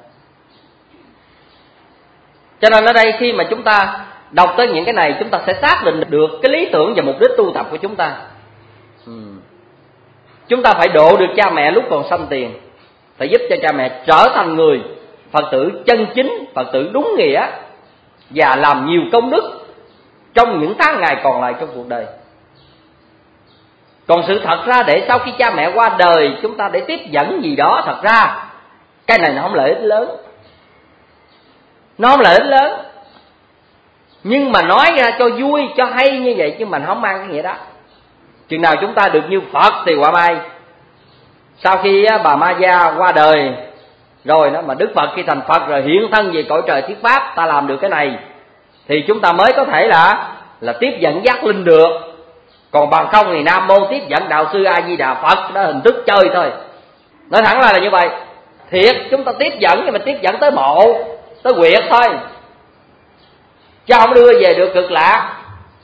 S3: Cho nên ở đây khi mà chúng ta đọc tới những cái này, chúng ta sẽ xác định được cái lý tưởng và mục đích tu tập của chúng ta. ừ. Chúng ta phải độ được cha mẹ lúc còn sanh tiền, phải giúp cho cha mẹ trở thành người Phật tử chân chính, Phật tử đúng nghĩa, và làm nhiều công đức trong những tháng ngày còn lại trong cuộc đời. Còn sự thật ra để sau khi cha mẹ qua đời, chúng ta để tiếp dẫn gì đó, thật ra cái này nó không lợi ích lớn, nó không lợi ích lớn. Nhưng mà nói ra cho vui, cho hay như vậy, chứ mình không mang cái nghĩa đó. Chừng nào chúng ta được như Phật thì quả bay. Sau khi bà Ma Gia qua đời rồi đó, mà Đức Phật khi thành Phật rồi hiện thân về cõi trời thuyết pháp, ta làm được cái này thì chúng ta mới có thể là là tiếp dẫn giác linh được. Còn bằng không thì Nam Mô tiếp dẫn đạo sư A Di Đà Phật, đó hình thức chơi thôi. Nói thẳng ra là như vậy. Thiệt chúng ta tiếp dẫn, nhưng mà tiếp dẫn tới mộ, tới quyệt thôi, chứ không đưa về được cực lạc.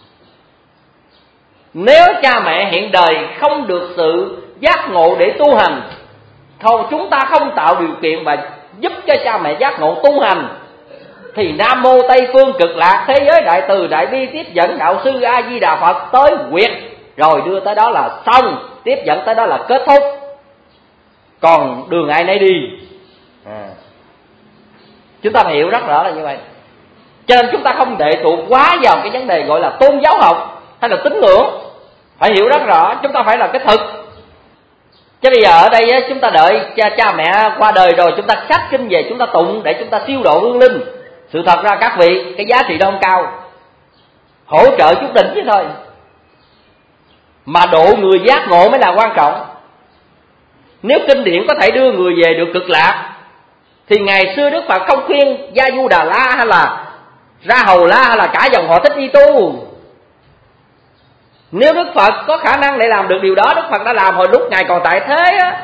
S3: Nếu cha mẹ hiện đời không được sự giác ngộ để tu hành, không, chúng ta không tạo điều kiện và giúp cho cha mẹ giác ngộ tu hành, thì Nam Mô Tây Phương Cực Lạc thế giới đại từ đại bi tiếp dẫn đạo sư A Di Đà Phật tới quyệt, rồi đưa tới đó là xong, tiếp dẫn tới đó là kết thúc. Còn đường ai nấy đi à. Chúng ta hiểu rất rõ là như vậy. Cho nên chúng ta không lệ thuộc quá vào cái vấn đề gọi là tôn giáo học hay là tín ngưỡng. Phải hiểu rất rõ, chúng ta phải là cái thực. Chứ bây giờ ở đây chúng ta đợi cha, cha mẹ qua đời rồi chúng ta xách kinh về chúng ta tụng để chúng ta siêu độ hương linh. Sự thật ra các vị, cái giá trị đó không cao, hỗ trợ chút đỉnh chứ thôi. Mà độ người giác ngộ mới là quan trọng. Nếu kinh điển có thể đưa người về được cực lạc, thì ngày xưa Đức Phật không khuyên Gia Du Đà La hay là Ra Hầu La hay là cả dòng họ Thích đi tu. Nếu Đức Phật có khả năng để làm được điều đó, Đức Phật đã làm hồi lúc Ngài còn tại thế á.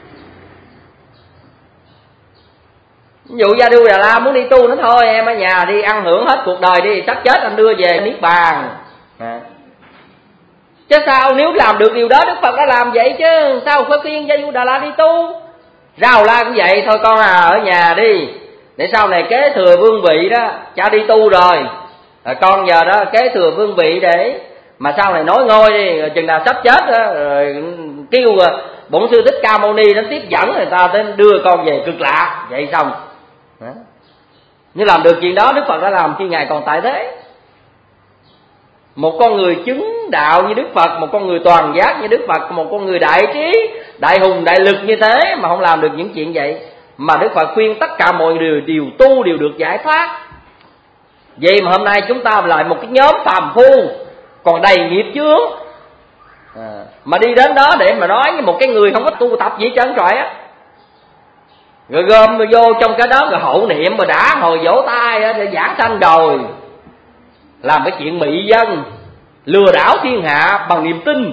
S3: Ví dụ Gia Du Đà La muốn đi tu nữa thôi, em ở nhà đi ăn hưởng hết cuộc đời đi, sắp chết anh đưa về Niết Bàn à. Chứ sao nếu làm được điều đó Đức Phật đã làm vậy chứ, sao phải khuyên Gia Du Đà La đi tu. Ra Hầu La cũng vậy thôi, con à ở nhà đi, để sau này kế thừa vương vị đó, cha đi tu rồi à, con giờ đó kế thừa vương vị để mà sau này nối ngôi đi, rồi chừng nào sắp chết đó, rồi kêu Bổn Sư Thích Ca Mâu Ni đến tiếp dẫn người ta đến đưa con về cực lạc, vậy xong đó. Nhưng làm được chuyện đó Đức Phật đã làm khi Ngài còn tại thế. Một con người chứng đạo như Đức Phật, một con người toàn giác như Đức Phật, một con người đại trí, đại hùng, đại lực như thế mà không làm được những chuyện vậy. Mà Đức Phật khuyên tất cả mọi người đều tu, đều được giải thoát. Vậy mà hôm nay chúng ta lại một cái nhóm phàm phu còn đầy nghiệp chướng à, mà đi đến đó để mà nói với một cái người không có tu tập gì trơn trọi á, rồi gom rồi vô trong cái đó rồi hộ niệm rồi đã hồi vỗ tay để giảng sanh rồi, làm cái chuyện mị dân, lừa đảo thiên hạ bằng niềm tin.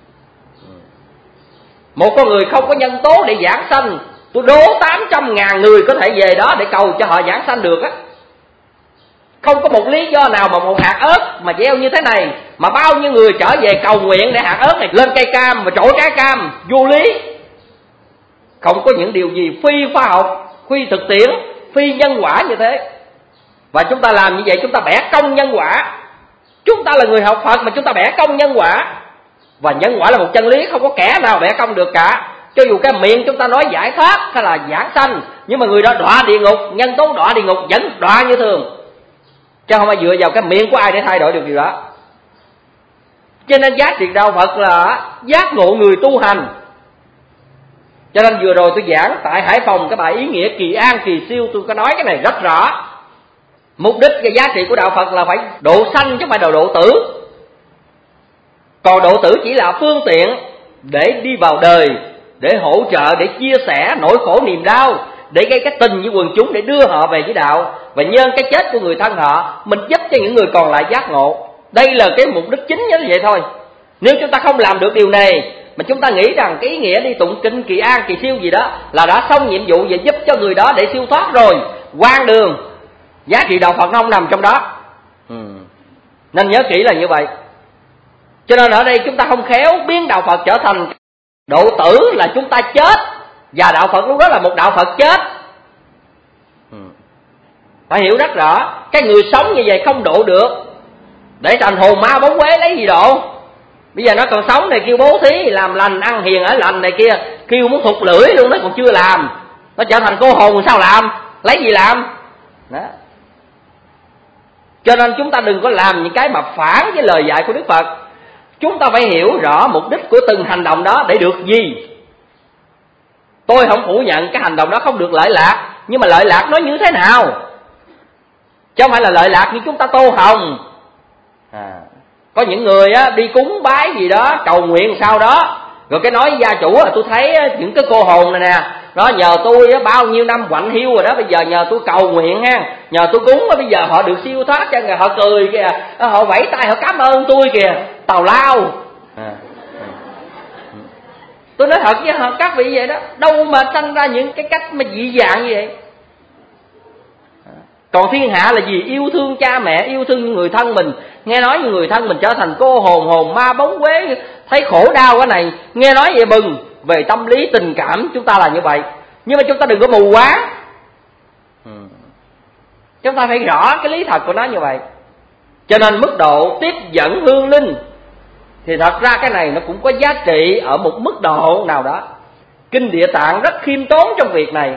S3: Một con người không có nhân tố để giảng sanh, tôi đố tám trăm ngàn người có thể về đó để cầu cho họ giảng sanh được á. Không có một lý do nào mà một hạt ớt mà gieo như thế này mà bao nhiêu người trở về cầu nguyện để hạt ớt này lên cây cam và trổ trái cam, vô lý. Không có những điều gì phi khoa học, phi thực tiễn, phi nhân quả như thế. Và chúng ta làm như vậy chúng ta bẻ công nhân quả. Chúng ta là người học Phật mà chúng ta bẻ công nhân quả. Và nhân quả là một chân lý, không có kẻ nào bẻ công được cả. Cho dù cái miệng chúng ta nói giải thoát hay là giảng sanh, nhưng mà người đó đọa địa ngục, nhân tố đọa địa ngục vẫn đọa như thường, chứ không phải dựa vào cái miệng của ai để thay đổi được điều đó. Cho nên giá trị đạo Phật là giác ngộ người tu hành. Cho nên vừa rồi tôi giảng tại Hải Phòng cái bài ý nghĩa kỳ an kỳ siêu, tôi có nói cái này rất rõ. Mục đích cái giá trị của đạo Phật là phải độ sanh chứ không phải độ tử. Còn độ tử chỉ là phương tiện để đi vào đời, để hỗ trợ, để chia sẻ nỗi khổ niềm đau, để gây cái tình với quần chúng, để đưa họ về với đạo. Và nhân cái chết của người thân họ, mình giúp cho những người còn lại giác ngộ. Đây là cái mục đích chính như vậy thôi. Nếu chúng ta không làm được điều này, mà chúng ta nghĩ rằng cái ý nghĩa đi tụng kinh kỳ an kỳ siêu gì đó là đã xong nhiệm vụ và giúp cho người đó để siêu thoát rồi, quan đường, giá trị đạo Phật nó không nằm trong đó. ừ. Nên nhớ kỹ là như vậy. Cho nên ở đây chúng ta không khéo biến đạo Phật trở thành độ tử là chúng ta chết, và đạo Phật lúc đó là một đạo Phật chết. ừ. Phải hiểu rất rõ, cái người sống như vậy không độ được, để thành hồn ma bóng quế lấy gì độ. Bây giờ nó còn sống này kêu bố thí, làm lành, ăn hiền ở lành này kia, kêu muốn thụt lưỡi luôn nó còn chưa làm. Nó trở thành cô hồn sao làm, lấy gì làm đó. Cho nên chúng ta đừng có làm những cái mà phản với lời dạy của Đức Phật. Chúng ta phải hiểu rõ mục đích của từng hành động đó để được gì. Tôi không phủ nhận cái hành động đó không được lợi lạc, nhưng mà lợi lạc nó như thế nào, chứ không phải là lợi lạc như chúng ta tô hồng. à, Có những người á, đi cúng bái gì đó, cầu nguyện sau đó, rồi cái nói với gia chủ là tôi thấy những cái cô hồn này nè, nó nhờ tôi bao nhiêu năm quạnh hiu rồi đó, bây giờ nhờ tôi cầu nguyện ha, nhờ tôi cúng, bây giờ họ được siêu thoát cho người, họ cười kìa, họ vẫy tay họ cảm ơn tôi kìa, tào lao. à. Tôi nói thật với họ, các vị vậy đó, đâu mà sanh ra những cái cách mà dị dạng như vậy. Còn thiên hạ là gì? Yêu thương cha mẹ, yêu thương những người thân mình. Nghe nói những người thân mình trở thành cô hồn, hồn ma bóng quế, thấy khổ đau cái này, nghe nói vậy mừng. Về tâm lý tình cảm chúng ta là như vậy, nhưng mà chúng ta đừng có mù quá. ừ. Chúng ta phải rõ cái lý thật của nó như vậy. Cho nên mức độ tiếp dẫn hương linh thì thật ra cái này nó cũng có giá trị ở một mức độ nào đó. Kinh Địa Tạng rất khiêm tốn trong việc này,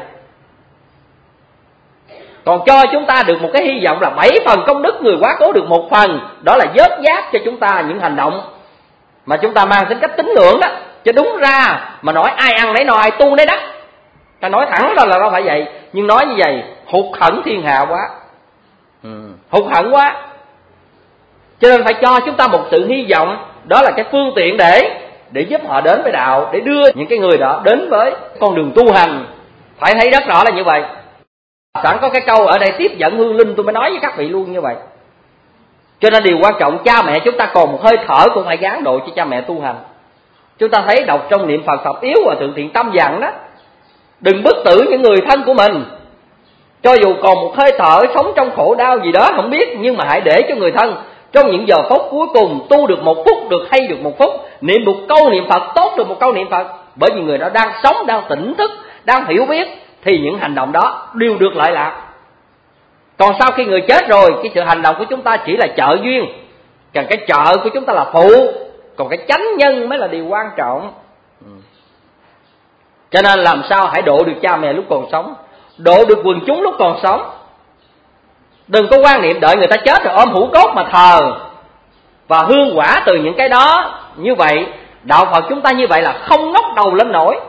S3: còn cho chúng ta được một cái hy vọng là bảy phần công đức, người quá cố được một phần, đó là vớt vát cho chúng ta những hành động mà chúng ta mang tính cách tín ngưỡng đó. Chứ đúng ra mà nói ai ăn nấy no, ai tu nấy đắc, ta nói thẳng ra là nó phải vậy. Nhưng nói như vậy hụt hẫng thiên hạ quá, ừ. hụt hẫng quá. Cho nên phải cho chúng ta một sự hy vọng, đó là cái phương tiện để để giúp họ đến với đạo, để đưa những cái người đó đến với con đường tu hành. Phải thấy rất rõ là như vậy. Sẵn có cái câu ở đây tiếp dẫn hương linh, tôi mới nói với các vị luôn như vậy. Cho nên điều quan trọng, cha mẹ chúng ta còn một hơi thở cũng phải gán độ cho cha mẹ tu hành. Chúng ta thấy đọc trong niệm Phật Phật yếu và Thượng Thiện Tâm dặn đó, đừng bức tử những người thân của mình. Cho dù còn một hơi thở, sống trong khổ đau gì đó không biết, nhưng mà hãy để cho người thân trong những giờ phút cuối cùng tu được một phút, được hay được một phút, niệm một câu niệm Phật tốt được một câu niệm Phật. Bởi vì người đó đang sống, đang tỉnh thức, đang hiểu biết, thì những hành động đó đều được lợi lạc. Còn sau khi người chết rồi, cái sự hành động của chúng ta chỉ là trợ duyên, còn cái trợ của chúng ta là phụ, còn cái chánh nhân mới là điều quan trọng. Cho nên làm sao hãy độ được cha mẹ lúc còn sống, độ được quần chúng lúc còn sống. Đừng có quan niệm đợi người ta chết rồi ôm hũ cốt mà thờ và hương quả từ những cái đó. Như vậy đạo Phật chúng ta như vậy là không ngóc đầu lên nổi.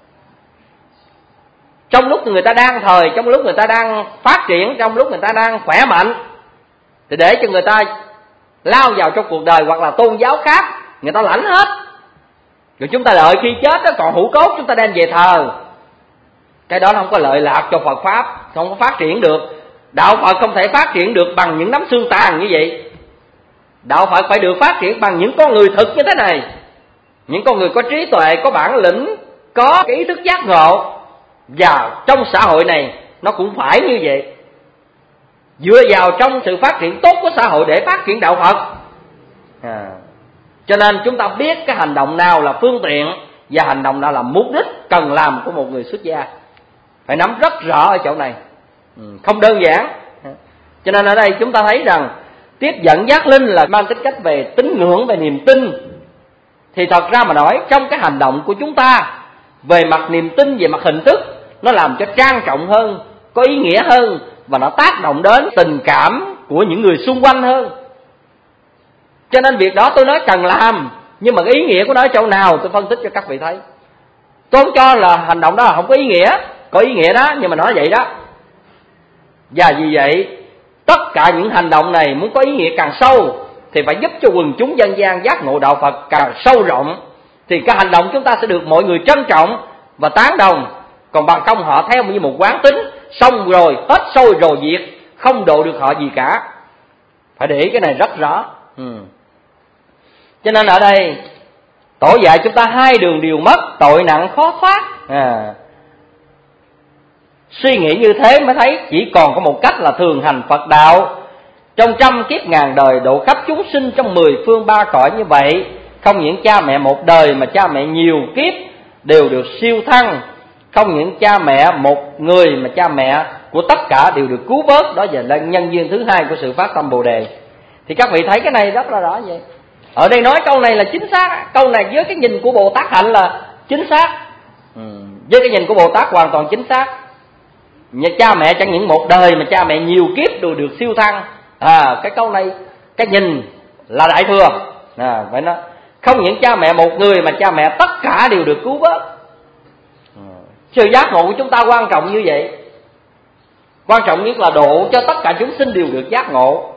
S3: Trong lúc người ta đang thời, trong lúc người ta đang phát triển, trong lúc người ta đang khỏe mạnh, thì để cho người ta lao vào trong cuộc đời hoặc là tôn giáo khác, người ta lãnh hết. Rồi chúng ta đợi khi chết đó, còn hũ cốt chúng ta đem về thờ. Cái đó không có lợi lạc cho Phật Pháp, không có phát triển được. Đạo Phật không thể phát triển được bằng những nắm xương tàn như vậy. Đạo Phật phải được phát triển bằng những con người thực như thế này, những con người có trí tuệ, có bản lĩnh, có cái ý thức giác ngộ. Và trong xã hội này nó cũng phải như vậy, dựa vào trong sự phát triển tốt của xã hội để phát triển đạo Phật. à. Cho nên chúng ta biết cái hành động nào là phương tiện và hành động nào là mục đích cần làm của một người xuất gia, phải nắm rất rõ ở chỗ này, không đơn giản. Cho nên ở đây chúng ta thấy rằng tiếp dẫn giác linh là mang tính cách về tín ngưỡng, về niềm tin. Thì thật ra mà nói, trong cái hành động của chúng ta về mặt niềm tin, về mặt hình thức, nó làm cho trang trọng hơn, có ý nghĩa hơn, và nó tác động đến tình cảm của những người xung quanh hơn. Cho nên việc đó tôi nói cần làm, nhưng mà cái ý nghĩa của nó ở chỗ nào tôi phân tích cho các vị thấy. Tôi không cho là hành động đó là không có ý nghĩa, có ý nghĩa đó, nhưng mà nói vậy đó. Và vì vậy tất cả những hành động này muốn có ý nghĩa càng sâu thì phải giúp cho quần chúng dân gian giác ngộ đạo Phật càng sâu rộng, thì cái hành động chúng ta sẽ được mọi người trân trọng và tán đồng. Còn bằng không họ theo như một quán tính, xong rồi hết sôi rồi diệt, không độ được họ gì cả. Phải để ý cái này rất rõ. ừ. Cho nên ở đây Tổ dạy chúng ta hai đường đều mất, tội nặng khó thoát. à. Suy nghĩ như thế mới thấy chỉ còn có một cách là thường hành Phật đạo, trong trăm kiếp ngàn đời độ khắp chúng sinh trong mười phương ba cõi như vậy. Không những cha mẹ một đời mà cha mẹ nhiều kiếp đều được siêu thăng. Không những cha mẹ một người mà cha mẹ của tất cả đều được cứu vớt. Đó là nhân duyên thứ hai của sự phát tâm Bồ Đề. Thì các vị thấy cái này rất là rõ vậy. Ở đây nói câu này là chính xác. Câu này với cái nhìn của Bồ Tát Hạnh là chính xác. ừ. Với cái nhìn của Bồ Tát hoàn toàn chính xác. Nhà cha mẹ chẳng những một đời mà cha mẹ nhiều kiếp đều được siêu thăng. à, Cái câu này, cái nhìn là đại thừa. à, Vậy nó không những cha mẹ một người mà cha mẹ tất cả đều được cứu vớt. Sự giác ngộ của chúng ta quan trọng như vậy. Quan trọng nhất là độ cho tất cả chúng sinh đều được giác ngộ.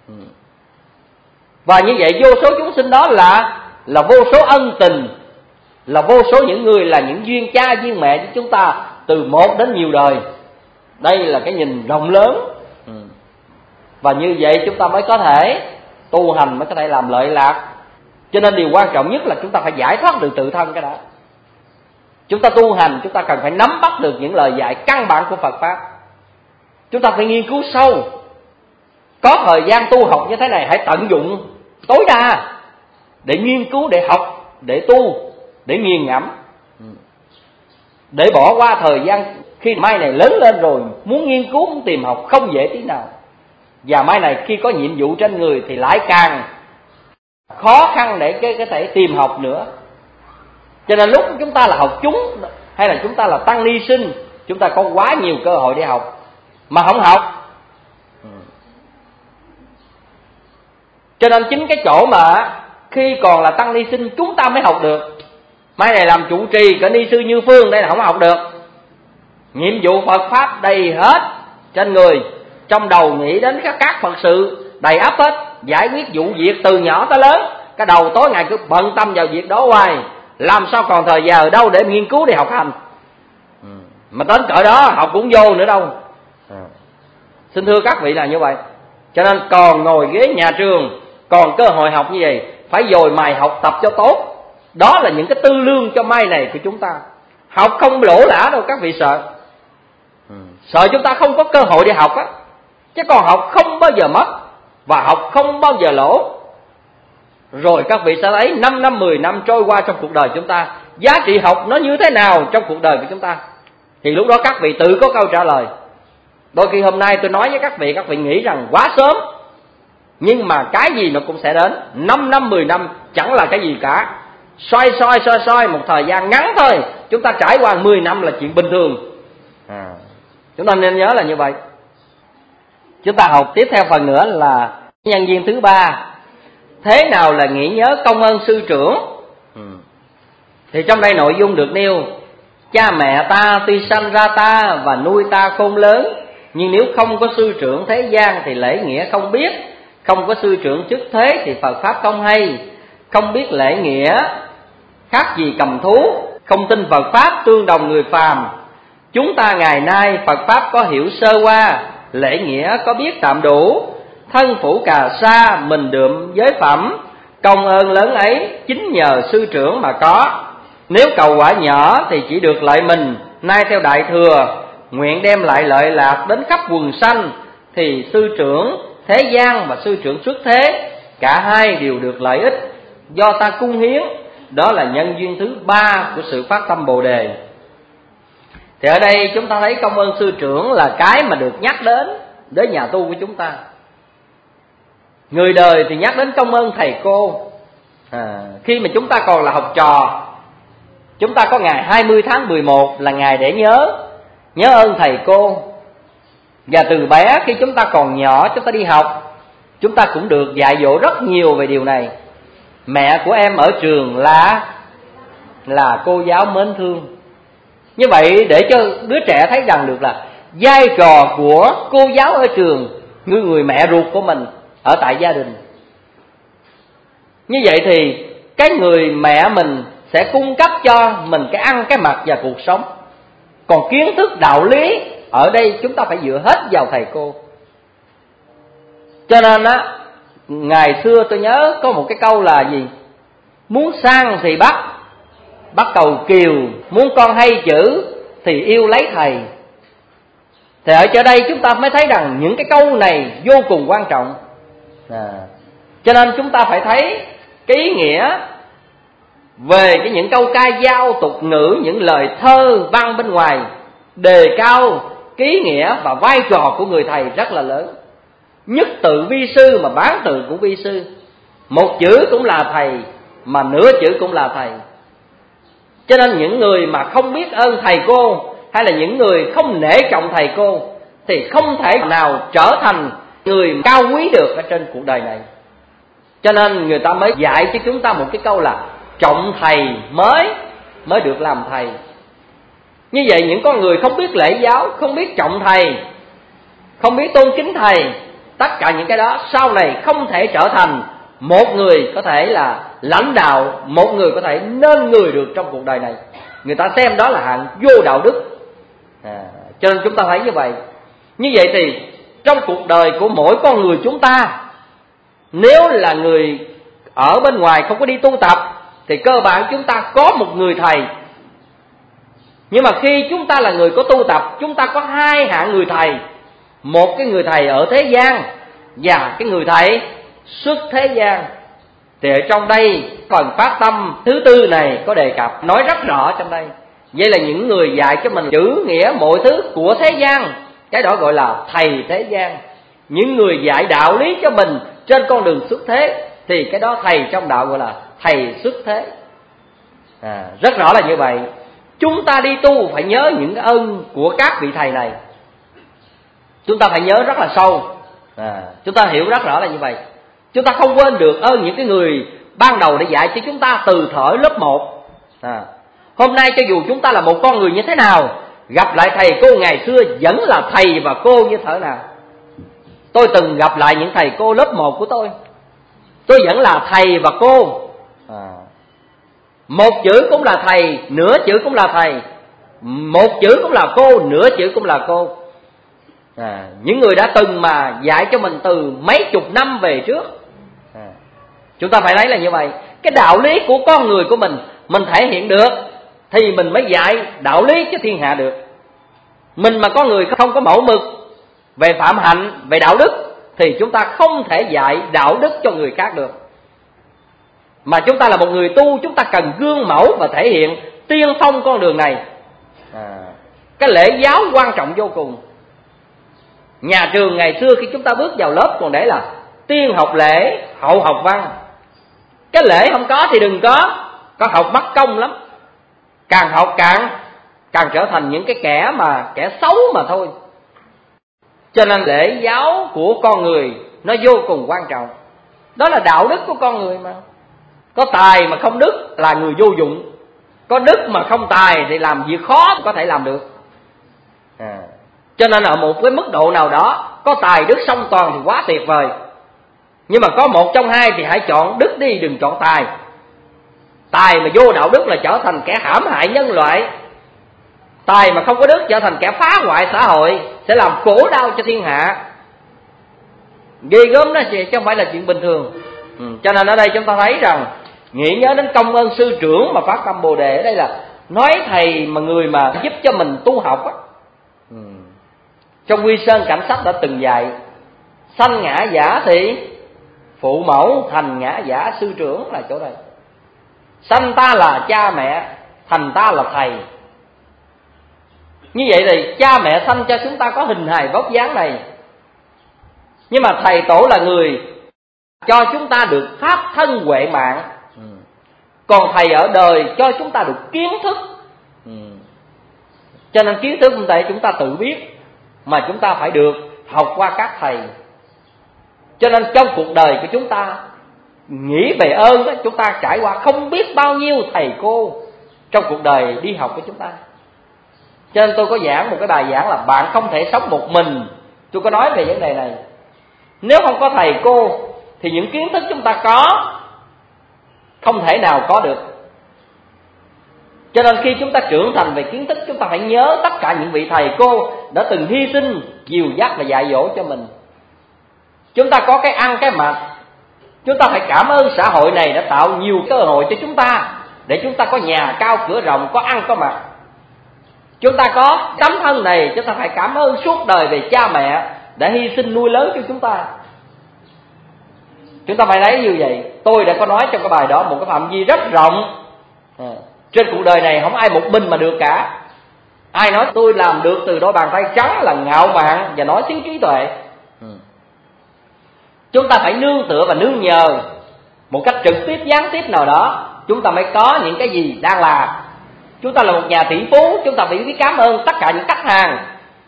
S3: Và như vậy vô số chúng sinh đó là Là vô số ân tình, là vô số những người là những duyên cha duyên mẹ với chúng ta từ một đến nhiều đời. Đây là cái nhìn rộng lớn. Và như vậy chúng ta mới có thể tu hành, mới có thể làm lợi lạc. Cho nên điều quan trọng nhất là chúng ta phải giải thoát được tự thân cái đó. Chúng ta tu hành, chúng ta cần phải nắm bắt được những lời dạy căn bản của Phật Pháp. Chúng ta phải nghiên cứu sâu. Có thời gian tu học như thế này, hãy tận dụng tối đa để nghiên cứu, để học, để tu, để nghiền ngẫm. Để bỏ qua thời gian khi mai này lớn lên rồi, muốn nghiên cứu, muốn tìm học không dễ tí nào. Và mai này khi có nhiệm vụ trên người thì lại càng khó khăn để có thể tìm học nữa. Cho nên lúc chúng ta là học chúng, hay là chúng ta là tăng ni sinh, chúng ta có quá nhiều cơ hội để học mà không học. Cho nên chính cái chỗ mà khi còn là tăng ni sinh chúng ta mới học được. Mai này làm trụ trì cả ni sư Như Phương đây là không học được. Nhiệm vụ Phật Pháp đầy hết trên người, trong đầu nghĩ đến các, các Phật sự đầy ắp hết, giải quyết vụ việc từ nhỏ tới lớn. Cái đầu tối ngày cứ bận tâm vào việc đó hoài, làm sao còn thời giờ đâu để nghiên cứu, để học hành. ừ. Mà đến cỡ đó học cũng vô nữa đâu. ừ. Xin thưa các vị là như vậy. Cho nên còn ngồi ghế nhà trường, còn cơ hội học như vậy, phải dồi mài học tập cho tốt. Đó là những cái tư lương cho mai này của chúng ta. Học không lỗ lã đâu các vị sợ. ừ. Sợ chúng ta không có cơ hội để học á. Chứ còn học không bao giờ mất, và học không bao giờ lỗ. Rồi các vị sẽ thấy năm năm, mười năm trôi qua trong cuộc đời chúng ta, giá trị học nó như thế nào trong cuộc đời của chúng ta. Thì lúc đó các vị tự có câu trả lời. Đôi khi hôm nay tôi nói với các vị, các vị nghĩ rằng quá sớm. Nhưng mà cái gì nó cũng sẽ đến. Năm năm, mười năm chẳng là cái gì cả. Xoay xoay xoay xoay một thời gian ngắn thôi, chúng ta trải qua mười năm là chuyện bình thường. à. Chúng ta nên nhớ là như vậy. Chúng ta học tiếp theo phần nữa là nhân duyên thứ ba. Thế nào là nghĩ nhớ công ơn sư trưởng? ừ. Thì trong đây nội dung được nêu: cha mẹ ta tuy sanh ra ta và nuôi ta khôn lớn, nhưng nếu không có sư trưởng thế gian thì lễ nghĩa không biết. Không có sư trưởng chức thế thì Phật Pháp không hay. Không biết lễ nghĩa khác gì cầm thú, không tin Phật Pháp tương đồng người phàm. Chúng ta ngày nay Phật Pháp có hiểu sơ qua, lễ nghĩa có biết tạm đủ. Thân phủ cà sa mình đượm giới phẩm, công ơn lớn ấy chính nhờ sư trưởng mà có. Nếu cầu quả nhỏ thì chỉ được lợi mình, nay theo Đại Thừa nguyện đem lại lợi lạc đến khắp quần sanh, thì sư trưởng thế gian và sư trưởng xuất thế cả hai đều được lợi ích do ta cung hiến. Đó là nhân duyên thứ ba của sự phát tâm Bồ Đề. Thì ở đây chúng ta thấy công ơn sư trưởng là cái mà được nhắc đến đến nhà tu của chúng ta. Người đời thì nhắc đến công ơn thầy cô. à, Khi mà chúng ta còn là học trò, Chúng ta có ngày hai mươi tháng mười một là ngày để nhớ, nhớ ơn thầy cô. Và từ bé khi chúng ta còn nhỏ, chúng ta đi học, chúng ta cũng được dạy dỗ rất nhiều về điều này. Mẹ của em ở trường là là cô giáo mến thương. Như vậy để cho đứa trẻ thấy rằng được là vai trò của cô giáo ở trường như người mẹ ruột của mình ở tại gia đình. Như vậy thì cái người mẹ mình sẽ cung cấp cho mình cái ăn, cái mặc và cuộc sống. Còn kiến thức đạo lý ở đây chúng ta phải dựa hết vào thầy cô. Cho nên á, ngày xưa tôi nhớ có một cái câu là gì? Muốn sang thì bắt, bắt cầu kiều. Muốn con hay chữ thì yêu lấy thầy. Thì ở chỗ đây chúng ta mới thấy rằng những cái câu này vô cùng quan trọng. à, Cho nên chúng ta phải thấy cái ý nghĩa về cái những câu ca dao tục ngữ, những lời thơ văn bên ngoài đề cao cái ý nghĩa và vai trò của người thầy rất là lớn. Nhất tự vi sư mà bán tự cũng vi sư. Một chữ cũng là thầy, mà nửa chữ cũng là thầy. Cho nên những người mà không biết ơn thầy cô, hay là những người không nể trọng thầy cô, thì không thể nào trở thành người cao quý được ở trên cuộc đời này. Cho nên người ta mới dạy cho chúng ta một cái câu là trọng thầy mới mới được làm thầy. Như vậy những con người không biết lễ giáo, không biết trọng thầy, không biết tôn kính thầy, tất cả những cái đó sau này không thể trở thành một người có thể là lãnh đạo, một người có thể nên người được trong cuộc đời này. Người ta xem đó là hạng vô đạo đức. à, Cho nên chúng ta thấy như vậy. Như vậy thì trong cuộc đời của mỗi con người chúng ta, nếu là người ở bên ngoài không có đi tu tập, thì cơ bản chúng ta có một người thầy. Nhưng mà khi chúng ta là người có tu tập, chúng ta có hai hạng người thầy. Một cái người thầy ở thế gian và cái người thầy xuất thế gian. Thì ở trong đây phần phát tâm thứ tư này có đề cập, nói rất rõ trong đây. Vậy là những người dạy cho mình chữ nghĩa mọi thứ của thế gian, cái đó gọi là thầy thế gian. Những người dạy đạo lý cho mình trên con đường xuất thế, thì cái đó thầy trong đạo gọi là thầy xuất thế. à, Rất rõ là như vậy. Chúng ta đi tu phải nhớ những ơn của các vị thầy này. Chúng ta phải nhớ rất là sâu. à, Chúng ta hiểu rất rõ là như vậy. Chúng ta không quên được ơn những cái người ban đầu để dạy cho chúng ta từ thời lớp một. à, Hôm nay cho dù chúng ta là một con người như thế nào, gặp lại thầy cô ngày xưa vẫn là thầy và cô như thế nào. Tôi từng gặp lại những thầy cô lớp một của tôi, tôi vẫn là thầy và cô. à, Một chữ cũng là thầy, nửa chữ cũng là thầy. Một chữ cũng là cô, nửa chữ cũng là cô. à, Những người đã từng mà dạy cho mình từ mấy chục năm về trước. à, Chúng ta phải thấy là như vậy. Cái đạo lý của con người của mình, mình thể hiện được thì mình mới dạy đạo lý cho thiên hạ được. Mình mà có người không có mẫu mực về phạm hạnh, về đạo đức, thì chúng ta không thể dạy đạo đức cho người khác được. Mà chúng ta là một người tu, chúng ta cần gương mẫu và thể hiện tiên phong con đường này. à, Cái lễ giáo quan trọng vô cùng. Nhà trường ngày xưa khi chúng ta bước vào lớp còn để là tiên học lễ, hậu học văn. Cái lễ không có thì đừng có, có học mất công lắm. Càng học càng càng trở thành những cái kẻ mà kẻ xấu mà thôi. Cho nên lễ giáo của con người nó vô cùng quan trọng. Đó là đạo đức của con người mà. Có tài mà không đức là người vô dụng. Có đức mà không tài thì làm việc khó có thể làm được. à. Cho nên ở một cái mức độ nào đó, có tài đức song toàn thì quá tuyệt vời. Nhưng mà có một trong hai thì hãy chọn đức đi, đừng chọn tài. Tài mà vô đạo đức là trở thành kẻ hãm hại nhân loại. Tài mà không có đức trở thành kẻ phá hoại xã hội, sẽ làm khổ đau cho thiên hạ. Ghê gớm đó chứ không phải là chuyện bình thường. ừ, Cho nên ở đây chúng ta thấy rằng nghĩ nhớ đến công ơn sư trưởng mà phát tâm Bồ Đề. Ở đây là nói thầy mà người mà giúp cho mình tu học á. ừ. Trong Quy Sơn Cảnh Sách đã từng dạy: sanh ngã giả thì phụ mẫu, thành ngã giả sư trưởng, là chỗ đây. Sanh ta là cha mẹ, thành ta là thầy. Như vậy thì cha mẹ sanh cho chúng ta có hình hài vóc dáng này. Nhưng mà thầy tổ là người cho chúng ta được pháp thân huệ mạng. Còn thầy ở đời cho chúng ta được kiến thức. ừ. Cho nên kiến thức không phải chúng ta tự biết, mà chúng ta phải được học qua các thầy. Cho nên trong cuộc đời của chúng ta, nghĩ về ơn đó, chúng ta trải qua không biết bao nhiêu thầy cô trong cuộc đời đi học của chúng ta. Cho nên tôi có giảng một cái bài giảng là bạn không thể sống một mình. Tôi có nói về vấn đề này. Nếu không có thầy cô thì những kiến thức chúng ta có không thể nào có được. Cho nên khi chúng ta trưởng thành về kiến thức, chúng ta phải nhớ tất cả những vị thầy cô đã từng hy sinh, dìu dắt và dạy dỗ cho mình. Chúng ta có cái ăn cái mặc, chúng ta phải cảm ơn xã hội này đã tạo nhiều cơ hội cho chúng ta, để chúng ta có nhà cao cửa rộng, có ăn có mặc. Chúng ta có tấm thân này, chúng ta phải cảm ơn suốt đời về cha mẹ đã hy sinh nuôi lớn cho chúng ta. Chúng ta phải thấy như vậy. Tôi đã có nói trong cái bài đó một cái phạm vi rất rộng. à, Trên cuộc đời này không ai một mình mà được cả. Ai nói tôi làm được từ đôi bàn tay trắng là ngạo mạn và nói thiếu trí tuệ. ừ. Chúng ta phải nương tựa và nương nhờ một cách trực tiếp gián tiếp nào đó, chúng ta mới có những cái gì đang làm. Chúng ta là một nhà tỷ phú, chúng ta phải biết cảm ơn tất cả những khách hàng,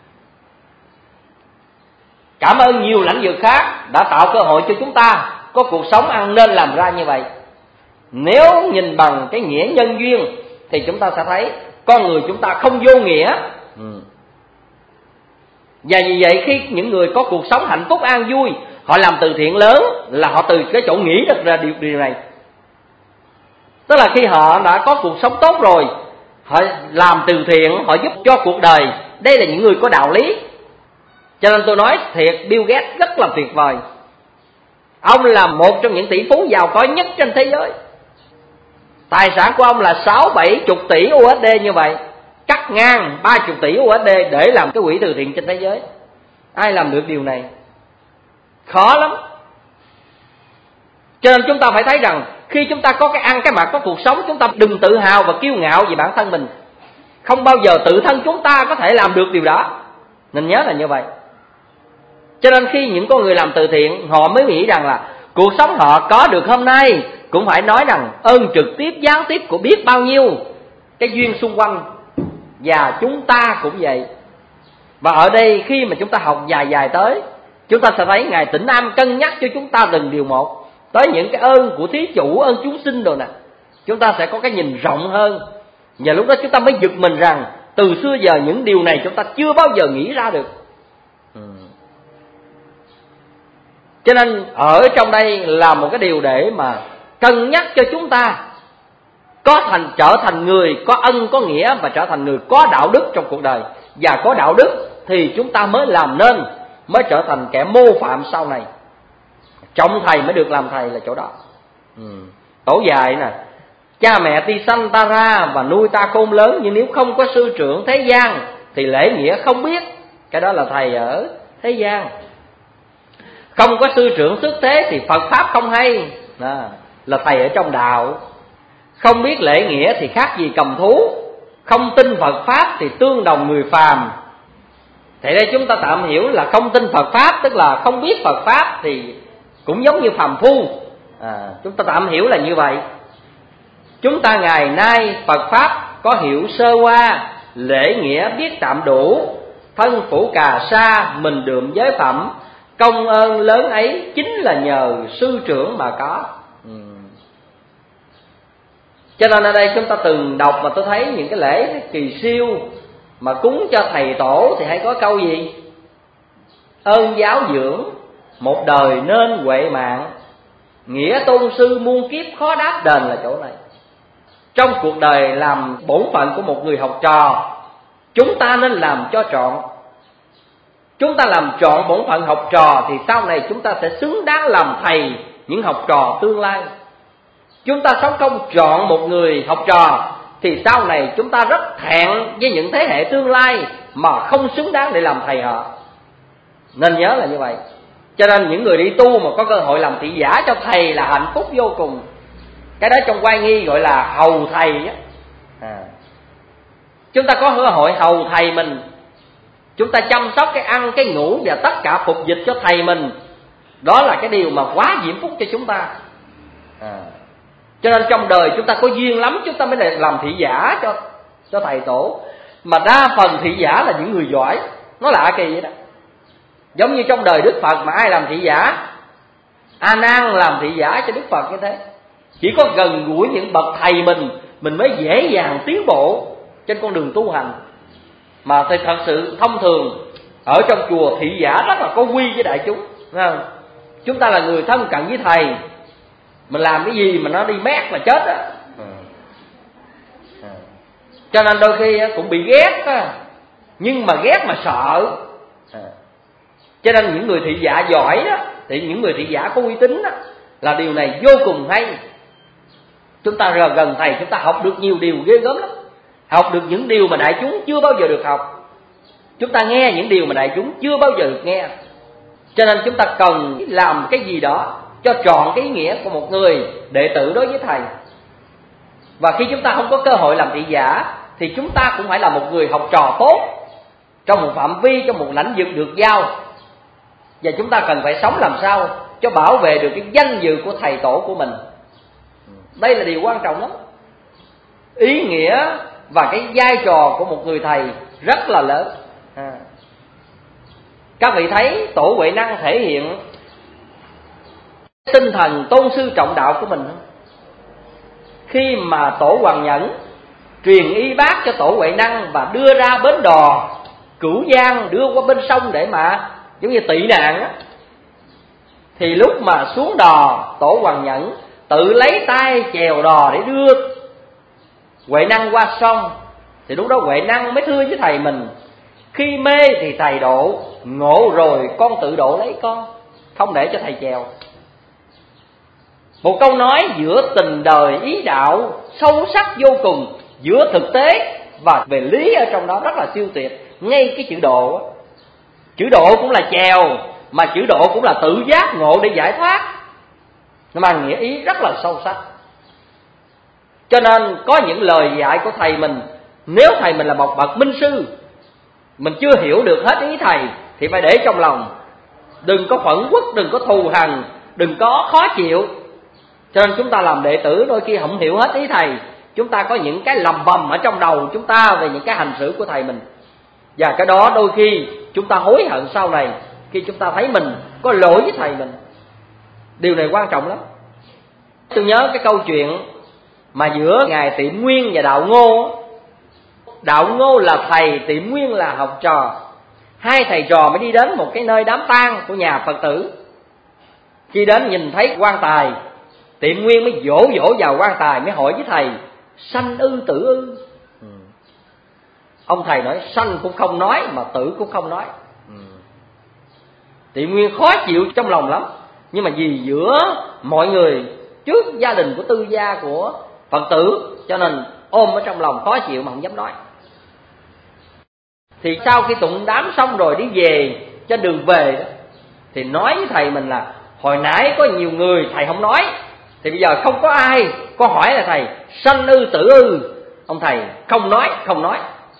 S3: cảm ơn nhiều lãnh vực khác đã tạo cơ hội cho chúng ta có cuộc sống ăn nên làm ra như vậy. Nếu nhìn bằng cái nghĩa nhân duyên thì chúng ta sẽ thấy con người chúng ta không vô nghĩa. ừ. Và vì vậy khi những người có cuộc sống hạnh phúc an vui, họ làm từ thiện lớn là họ từ cái chỗ nghĩ được ra điều, điều này. Tức là khi họ đã có cuộc sống tốt rồi, họ làm từ thiện, họ giúp cho cuộc đời. Đây là những người có đạo lý. Cho nên tôi nói thiệt, Bill Gates rất là tuyệt vời. Ông là một trong những tỷ phú giàu có nhất trên thế giới. Tài sản của ông là sáu bảy chục tỷ u ét đê như vậy, cắt ngang ba chục tỷ u ét đê để làm cái quỹ từ thiện trên thế giới. Ai làm được điều này? Khó lắm. Cho nên chúng ta phải thấy rằng khi chúng ta có cái ăn cái mặc, có cuộc sống, chúng ta đừng tự hào và kiêu ngạo về bản thân mình. Không bao giờ tự thân chúng ta có thể làm được điều đó. Nên nhớ là như vậy. Cho nên khi những con người làm từ thiện, họ mới nghĩ rằng là cuộc sống họ có được hôm nay cũng phải nói rằng ơn trực tiếp gián tiếp của biết bao nhiêu cái duyên xung quanh. Và chúng ta cũng vậy. Và ở đây khi mà chúng ta học dài dài tới, chúng ta sẽ thấy Ngài Tĩnh Nam cân nhắc cho chúng ta từng điều một, tới những cái ơn của thí chủ, ơn chúng sinh rồi nè. Chúng ta sẽ có cái nhìn rộng hơn. Và lúc đó chúng ta mới giật mình rằng từ xưa giờ những điều này chúng ta chưa bao giờ nghĩ ra được. ừ. Cho nên ở trong đây là một cái điều để mà cân nhắc cho chúng ta có thành trở thành người có ân có nghĩa, và trở thành người có đạo đức trong cuộc đời. Và có đạo đức thì chúng ta mới làm nên, mới trở thành kẻ mô phạm sau này. Trọng thầy mới được làm thầy là chỗ đó. ừ. Tổ dạy nè: cha mẹ tuy sanh ta ra và nuôi ta khôn lớn, nhưng nếu không có sư trưởng thế gian thì lễ nghĩa không biết. Cái đó là thầy ở thế gian. Không có sư trưởng xuất thế thì Phật Pháp không hay. Đó, là thầy ở trong đạo. Không biết lễ nghĩa thì khác gì cầm thú. Không tin Phật Pháp thì tương đồng người phàm. Thì đây chúng ta tạm hiểu là không tin Phật Pháp, tức là không biết Phật Pháp thì cũng giống như phàm phu. à, Chúng ta tạm hiểu là như vậy. Chúng ta ngày nay Phật Pháp có hiểu sơ qua, lễ nghĩa biết tạm đủ. Thân phủ cà sa mình đượm giới phẩm, công ơn lớn ấy chính là nhờ sư trưởng mà có. ừ. Cho nên ở đây chúng ta từng đọc mà tôi thấy những cái lễ kỳ siêu mà cúng cho thầy tổ thì hay có câu gì? Ơn giáo dưỡng một đời nên huệ mạng, nghĩa tôn sư muôn kiếp khó đáp đền là chỗ này. Trong cuộc đời làm bổn phận của một người học trò, chúng ta nên làm cho trọn. Chúng ta làm trọn bổn phận học trò thì sau này chúng ta sẽ xứng đáng làm thầy những học trò tương lai. Chúng ta sống không trọn một người học trò thì sau này chúng ta rất thẹn với những thế hệ tương lai mà không xứng đáng để làm thầy họ. Nên nhớ là như vậy. Cho nên những người đi tu mà có cơ hội làm thị giả cho thầy là hạnh phúc vô cùng. Cái đó trong Oai Nghi gọi là hầu thầy á. À. Chúng ta có cơ hội hầu thầy mình, chúng ta chăm sóc cái ăn, cái ngủ và tất cả phục dịch cho thầy mình. Đó là cái điều mà quá diễm phúc cho chúng ta. à. Cho nên trong đời chúng ta có duyên lắm chúng ta mới lại làm thị giả cho cho thầy tổ. Mà đa phần thị giả là những người giỏi. Nó lạ kỳ vậy đó. Giống như trong đời Đức Phật mà ai làm thị giả? A Nan làm thị giả cho Đức Phật như thế. Chỉ có gần gũi những bậc thầy mình, mình mới dễ dàng tiến bộ trên con đường tu hành. Mà thì thật sự thông thường ở trong chùa thị giả rất là có quy với đại chúng, thấy không? Chúng ta là người thân cận với thầy, mình làm cái gì mà nó đi mét là chết á. Cho nên đôi khi cũng bị ghét á, nhưng mà ghét mà sợ. Cho nên những người thị giả giỏi đó, thì những người thị giả có uy tín đó, là điều này vô cùng hay. Chúng ta gần thầy chúng ta học được nhiều điều ghê gớm lắm. Học được những điều mà đại chúng chưa bao giờ được học. Chúng ta nghe những điều mà đại chúng chưa bao giờ được nghe. Cho nên chúng ta cần làm cái gì đó cho trọn cái ý nghĩa của một người đệ tử đối với thầy. Và khi chúng ta không có cơ hội làm thị giả thì chúng ta cũng phải là một người học trò tốt trong một phạm vi, trong một lĩnh vực được giao. Và chúng ta cần phải sống làm sao cho bảo vệ được cái danh dự của thầy tổ của mình. Đây là điều quan trọng lắm. Ý nghĩa và cái vai trò của một người thầy rất là lớn. À. Các vị thấy tổ Huệ Năng thể hiện tinh thần tôn sư trọng đạo của mình không? Khi mà tổ Hoàng Nhẫn truyền y bác cho tổ Huệ Năng và đưa ra bến đò Cửu Giang, đưa qua bên sông để mà giống như tị nạn á, thì lúc mà xuống đò, tổ Hoàng Nhẫn tự lấy tay chèo đò để đưa Huệ Năng qua sông. Thì lúc đó Huệ Năng mới thưa với thầy mình: khi mê thì thầy độ, ngộ rồi con tự độ lấy con, không để cho thầy chèo. Một câu nói giữa tình đời ý đạo sâu sắc vô cùng, giữa thực tế và về lý ở trong đó rất là siêu tuyệt. Ngay cái chữ độ, chữ độ cũng là chèo, mà chữ độ cũng là tự giác ngộ để giải thoát, mà nghĩa ý rất là sâu sắc. Cho nên có những lời dạy của thầy mình, nếu thầy mình là một bậc minh sư, mình chưa hiểu được hết ý thầy thì phải để trong lòng, đừng có phẫn uất, đừng có thù hằn, đừng có khó chịu. Cho nên chúng ta làm đệ tử đôi khi không hiểu hết ý thầy, chúng ta có những cái lầm bầm ở trong đầu chúng ta về những cái hành xử của thầy mình, và cái đó đôi khi chúng ta hối hận sau này khi chúng ta thấy mình có lỗi với thầy mình. Điều này quan trọng lắm. Tôi nhớ cái câu chuyện mà giữa Ngài Tiệm Nguyên và Đạo Ngô. Đạo Ngô là thầy, Tiệm Nguyên là học trò. Hai thầy trò mới đi đến một cái nơi đám tang của nhà Phật tử. Khi đến nhìn thấy quan tài, Tiệm Nguyên mới dỗ dỗ vào quan tài, mới hỏi với thầy: sanh ư tử ư? Ừ. Ông thầy nói sanh cũng không nói, mà tử cũng không nói. Ừ. Tiệm Nguyên khó chịu trong lòng lắm, nhưng mà vì giữa mọi người, trước gia đình của tư gia của Phật tử, cho nên ôm ở trong lòng khó chịu mà không dám nói. Thì sau khi tụng đám xong rồi đi về, trên đường về đó, thì nói với thầy mình là hồi nãy có nhiều người thầy không nói, thì bây giờ không có ai có hỏi là thầy sanh ư tử ư. Ông thầy không nói, không nói.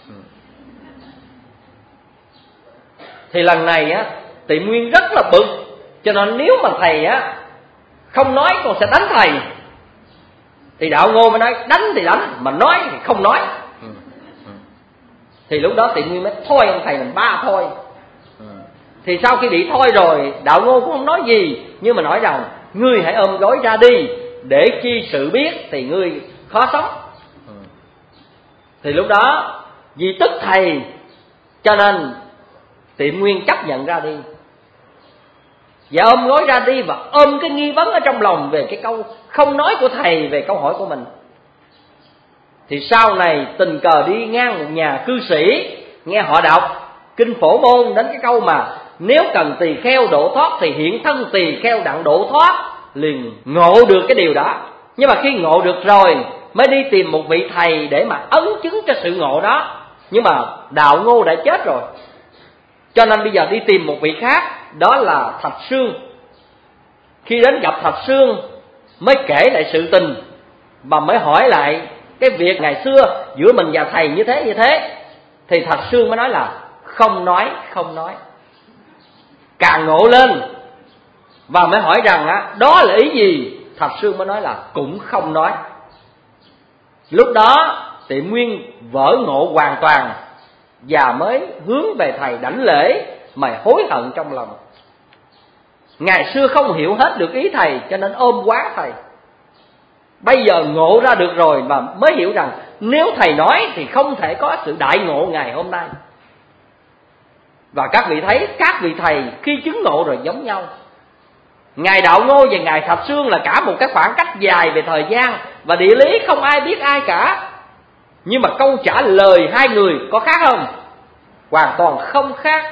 S3: Thì lần này á, Tiệm Nguyên rất là bực, cho nên nếu mà thầy á không nói con sẽ đánh thầy. Thì Đạo Ngô mới nói đánh thì đánh, mà nói thì không nói. Ừ. Ừ. Thì lúc đó Tiệm Nguyên mới thôi ông thầy mình ba thôi. Ừ. Thì sau khi bị thôi rồi, Đạo Ngô cũng không nói gì, nhưng mà nói rằng ngươi hãy ôm gối ra đi, để chi sự biết thì ngươi khó sống. Ừ. Thì lúc đó vì tức thầy, cho nên Tiệm Nguyên chấp nhận ra đi, và ôm gối ra đi, và ôm cái nghi vấn ở trong lòng về cái câu không nói của thầy về câu hỏi của mình. Thì sau này tình cờ đi ngang một nhà cư sĩ, nghe họ đọc kinh Phổ Môn đến cái câu mà nếu cần tỳ kheo độ thoát thì hiện thân tỳ kheo đặng độ thoát, liền ngộ được cái điều đó. Nhưng mà khi ngộ được rồi mới đi tìm một vị thầy để mà ấn chứng cho sự ngộ đó. Nhưng mà Đạo Ngô đã chết rồi, cho nên bây giờ đi tìm một vị khác, đó là Thạch Sương. Khi đến gặp Thạch Sương mới kể lại sự tình, và mới hỏi lại cái việc ngày xưa giữa mình và thầy như thế như thế. Thì Thạch Sương mới nói là không nói, không nói. Càng ngộ lên, và mới hỏi rằng á, đó là ý gì? Thạch Sương mới nói là cũng không nói. Lúc đó thì Nguyên vỡ ngộ hoàn toàn và mới hướng về thầy đảnh lễ mà hối hận trong lòng. Ngày xưa không hiểu hết được ý thầy cho nên ôm quá thầy. Bây giờ ngộ ra được rồi mà mới hiểu rằng nếu thầy nói thì không thể có sự đại ngộ ngày hôm nay. Và các vị thấy các vị thầy khi chứng ngộ rồi giống nhau. Ngài Đạo Ngô và Ngài Thạch Sương là cả một cái khoảng cách dài về thời gian và địa lý, không ai biết ai cả. Nhưng mà câu trả lời hai người có khác không? Hoàn toàn không khác.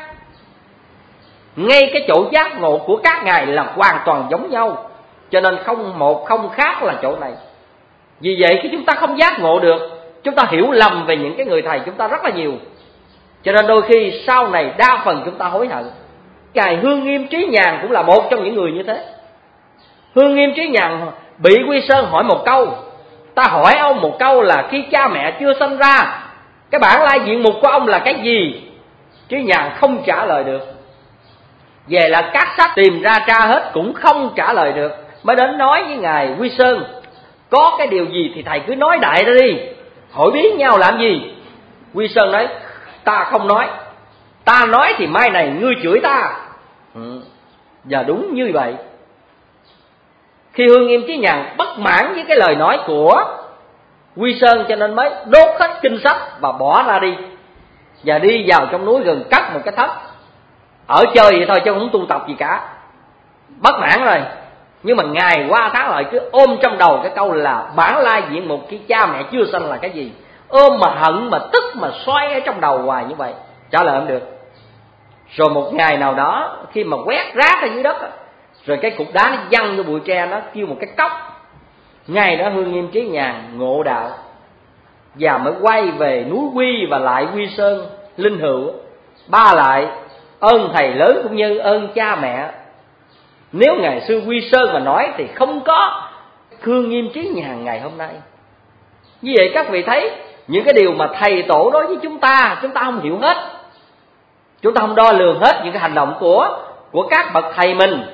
S3: Ngay cái chỗ giác ngộ của các ngài là hoàn toàn giống nhau. Cho nên không một không khác là chỗ này. Vì vậy khi chúng ta không giác ngộ được, chúng ta hiểu lầm về những cái người thầy chúng ta rất là nhiều. Cho nên đôi khi sau này đa phần chúng ta hối hận. Ngài Hương Nghiêm Trí Nhàn cũng là một trong những người như thế. Hương Nghiêm Trí Nhàn bị Quy Sơn hỏi một câu. Ta hỏi ông một câu là khi cha mẹ chưa sinh ra, cái bản lai diện mục của ông là cái gì? Trí Nhàn không trả lời được. Về là các sách tìm ra tra hết cũng không trả lời được. Mới đến nói với Ngài Quy Sơn, có cái điều gì thì thầy cứ nói đại ra đi, hỏi biết nhau làm gì? Quy Sơn nói, ta không nói. Ta nói thì mai này ngươi chửi ta. Ừ. Và đúng như vậy. Khi Hương Nghiêm Trí Nhàn bất mãn với cái lời nói của Quy Sơn cho nên mới đốt hết kinh sách và bỏ ra đi. Và đi vào trong núi rừng cắt một cái thất. Ở chơi vậy thôi chứ không tu tập gì cả. Bất mãn rồi. Nhưng mà ngày qua tháng lại cứ ôm trong đầu cái câu là bản lai diện mục khi cha mẹ chưa sanh là cái gì. Ôm mà hận mà tức mà xoay ở trong đầu hoài như vậy, trả lời không được. Rồi một ngày nào đó khi mà quét rác ở dưới đất, rồi cái cục đá nó văng vô bụi tre, nó kêu một cái cốc. Ngày đó Hương Nghiêm Trí Nhàn ngộ đạo và mới quay về núi Quy và lại Quy Sơn linh hữu ba lại ơn thầy lớn cũng như ơn cha mẹ. Nếu ngày xưa Quy Sơn mà nói thì không có Hương Nghiêm Trí Nhàn ngày hôm nay. Như vậy các vị thấy những cái điều mà thầy tổ nói với chúng ta, chúng ta không hiểu hết, chúng ta không đo lường hết những cái hành động của của các bậc thầy mình.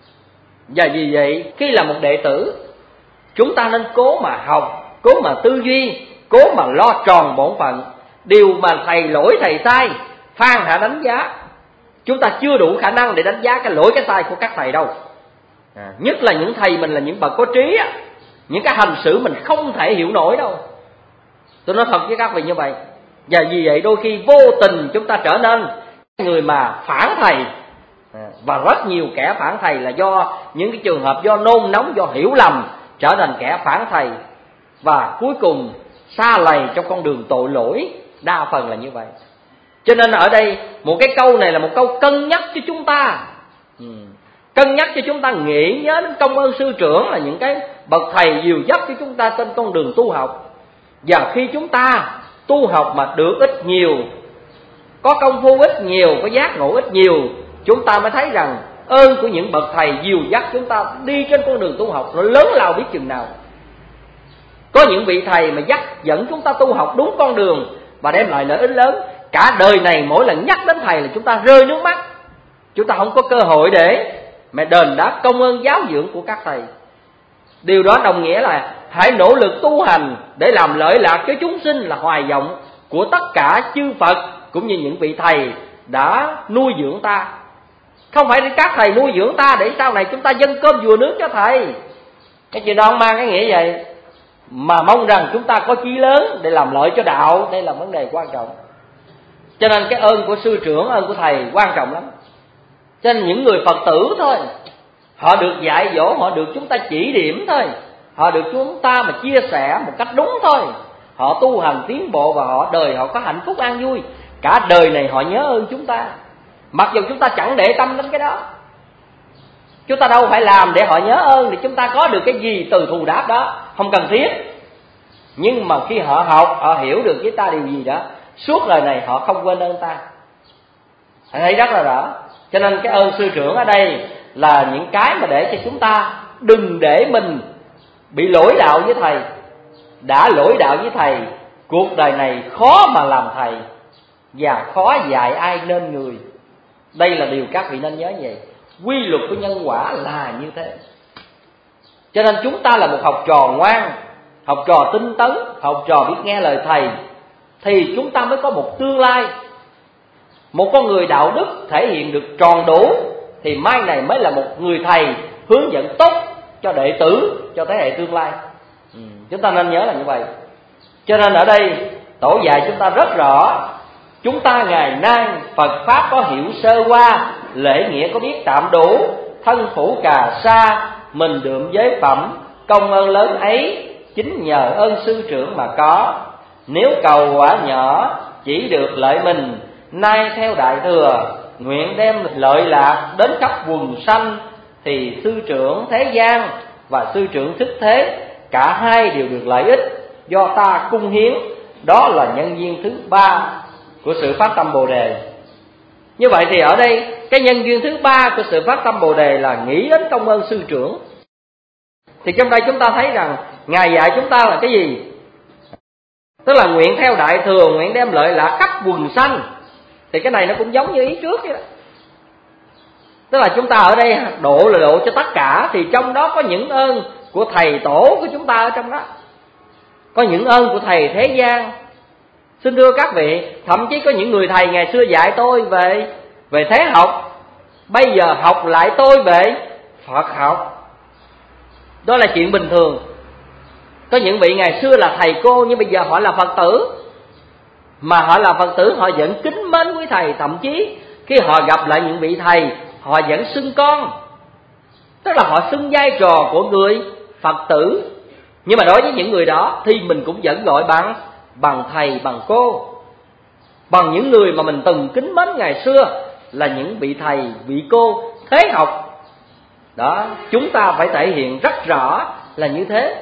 S3: Và vì vậy khi là một đệ tử, chúng ta nên cố mà học, cố mà tư duy, cố mà lo tròn bổn phận. Điều mà thầy lỗi thầy sai, phan hạ đánh giá. Chúng ta chưa đủ khả năng để đánh giá cái lỗi cái sai của các thầy đâu. À, nhất là những thầy mình là những bậc có trí á, những cái hành xử mình không thể hiểu nổi đâu. Tôi nói thật với các vị như vậy. Và vì vậy đôi khi vô tình chúng ta trở nên người mà phản thầy. À, và rất nhiều kẻ phản thầy là do những cái trường hợp do nôn nóng, do hiểu lầm trở thành kẻ phản thầy. Và cuối cùng sa lầy trong con đường tội lỗi, đa phần là như vậy. Cho nên ở đây một cái câu này là một câu cân nhắc cho chúng ta. ừ. Cân nhắc cho chúng ta nghĩ nhớ đến công ơn sư trưởng là những cái bậc thầy dìu dắt cho chúng ta trên con đường tu học. Và khi chúng ta tu học mà được ít nhiều, có công phu ít nhiều, có giác ngộ ít nhiều, chúng ta mới thấy rằng ơn của những bậc thầy dìu dắt chúng ta đi trên con đường tu học nó lớn lao biết chừng nào. Có những vị thầy mà dắt dẫn chúng ta tu học đúng con đường và đem lại lợi ích lớn. Cả đời này mỗi lần nhắc đến thầy là chúng ta rơi nước mắt. Chúng ta không có cơ hội để mà đền đáp công ơn giáo dưỡng của các thầy. Điều đó đồng nghĩa là hãy nỗ lực tu hành để làm lợi lạc cho chúng sinh là hoài vọng của tất cả chư Phật cũng như những vị thầy đã nuôi dưỡng ta. Không phải các thầy nuôi dưỡng ta để sau này chúng ta dâng cơm dùa nước cho thầy. Cái chuyện đó không mang cái nghĩa vậy. Mà mong rằng chúng ta có chí lớn để làm lợi cho đạo. Đây là vấn đề quan trọng. Cho nên cái ơn của sư trưởng, ơn của thầy quan trọng lắm. Cho nên những người Phật tử thôi, họ được dạy dỗ, họ được chúng ta chỉ điểm thôi, họ được chúng ta mà chia sẻ một cách đúng thôi. Họ tu hành tiến bộ và họ đời họ có hạnh phúc an vui. Cả đời này họ nhớ ơn chúng ta. Mặc dù chúng ta chẳng để tâm đến cái đó. Chúng ta đâu phải làm để họ nhớ ơn để chúng ta có được cái gì từ thù đáp đó. Không cần thiết. Nhưng mà khi họ học, họ hiểu được với ta điều gì đó, suốt đời này họ không quên ơn ta. Hãy thấy rất là rõ. Cho nên cái ơn sư trưởng ở đây là những cái mà để cho chúng ta đừng để mình bị lỗi đạo với thầy. Đã lỗi đạo với thầy, cuộc đời này khó mà làm thầy và khó dạy ai nên người. Đây là điều các vị nên nhớ vậy. Quy luật của nhân quả là như thế. Cho nên chúng ta là một học trò ngoan, học trò tinh tấn, học trò biết nghe lời thầy, thì chúng ta mới có một tương lai. Một con người đạo đức thể hiện được tròn đủ thì mai này mới là một người thầy hướng dẫn tốt cho đệ tử, cho thế hệ tương lai. ừ, Chúng ta nên nhớ là như vậy. Cho nên ở đây tổ dạy chúng ta rất rõ, chúng ta ngày nay Phật Pháp có hiểu sơ qua, lễ nghĩa có biết tạm đủ, thân phủ cà sa, mình đượm giới phẩm, công ơn lớn ấy chính nhờ ơn sư trưởng mà có. Nếu cầu quả nhỏ chỉ được lợi mình, nay theo đại thừa nguyện đem lợi lạc đến khắp quần sanh, thì sư trưởng thế gian và sư trưởng thức thế cả hai đều được lợi ích do ta cung hiến. Đó là nhân duyên thứ ba của sự phát tâm Bồ đề. Như vậy thì ở đây cái nhân duyên thứ ba của sự phát tâm Bồ đề là nghĩ đến công ơn sư trưởng. Thì trong đây chúng ta thấy rằng Ngài dạy chúng ta là cái gì? Tức là nguyện theo đại thừa, nguyện đem lợi lạc khắp quần sanh. Thì cái này nó cũng giống như ý trước vậy đó. Tức là chúng ta ở đây độ là độ cho tất cả, thì trong đó có những ơn của thầy tổ của chúng ta ở trong đó, có những ơn của thầy thế gian. Xin thưa các vị, thậm chí có những người thầy ngày xưa dạy tôi về về thế học, bây giờ học lại tôi về Phật học. Đó là chuyện bình thường. Có những vị ngày xưa là thầy cô nhưng bây giờ họ là Phật tử, mà họ là Phật tử họ vẫn kính mến quý thầy. Thậm chí khi họ gặp lại những vị thầy, họ vẫn xưng con, tức là họ xưng vai trò của người Phật tử. Nhưng mà đối với những người đó thì mình cũng vẫn gọi bằng bằng thầy, bằng cô, bằng những người mà mình từng kính mến ngày xưa, là những vị thầy, vị cô thế học. Đó, chúng ta phải thể hiện rất rõ là như thế.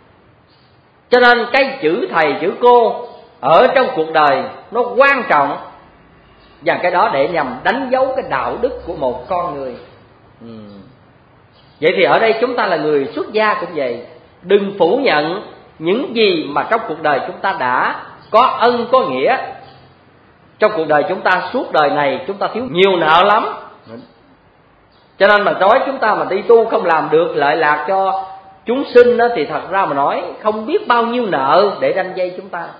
S3: Cho nên cái chữ thầy, chữ cô ở trong cuộc đời nó quan trọng, và cái đó để nhằm đánh dấu cái đạo đức của một con người. ừ. Vậy thì ở đây chúng ta là người xuất gia cũng vậy. Đừng phủ nhận những gì mà trong cuộc đời chúng ta đã có ân có nghĩa. Trong cuộc đời chúng ta suốt đời này chúng ta thiếu nhiều nợ lắm. Cho nên mà nói chúng ta mà đi tu không làm được lợi lạc cho chúng sinh đó, thì thật ra mà nói không biết bao nhiêu nợ để ranh dây chúng ta.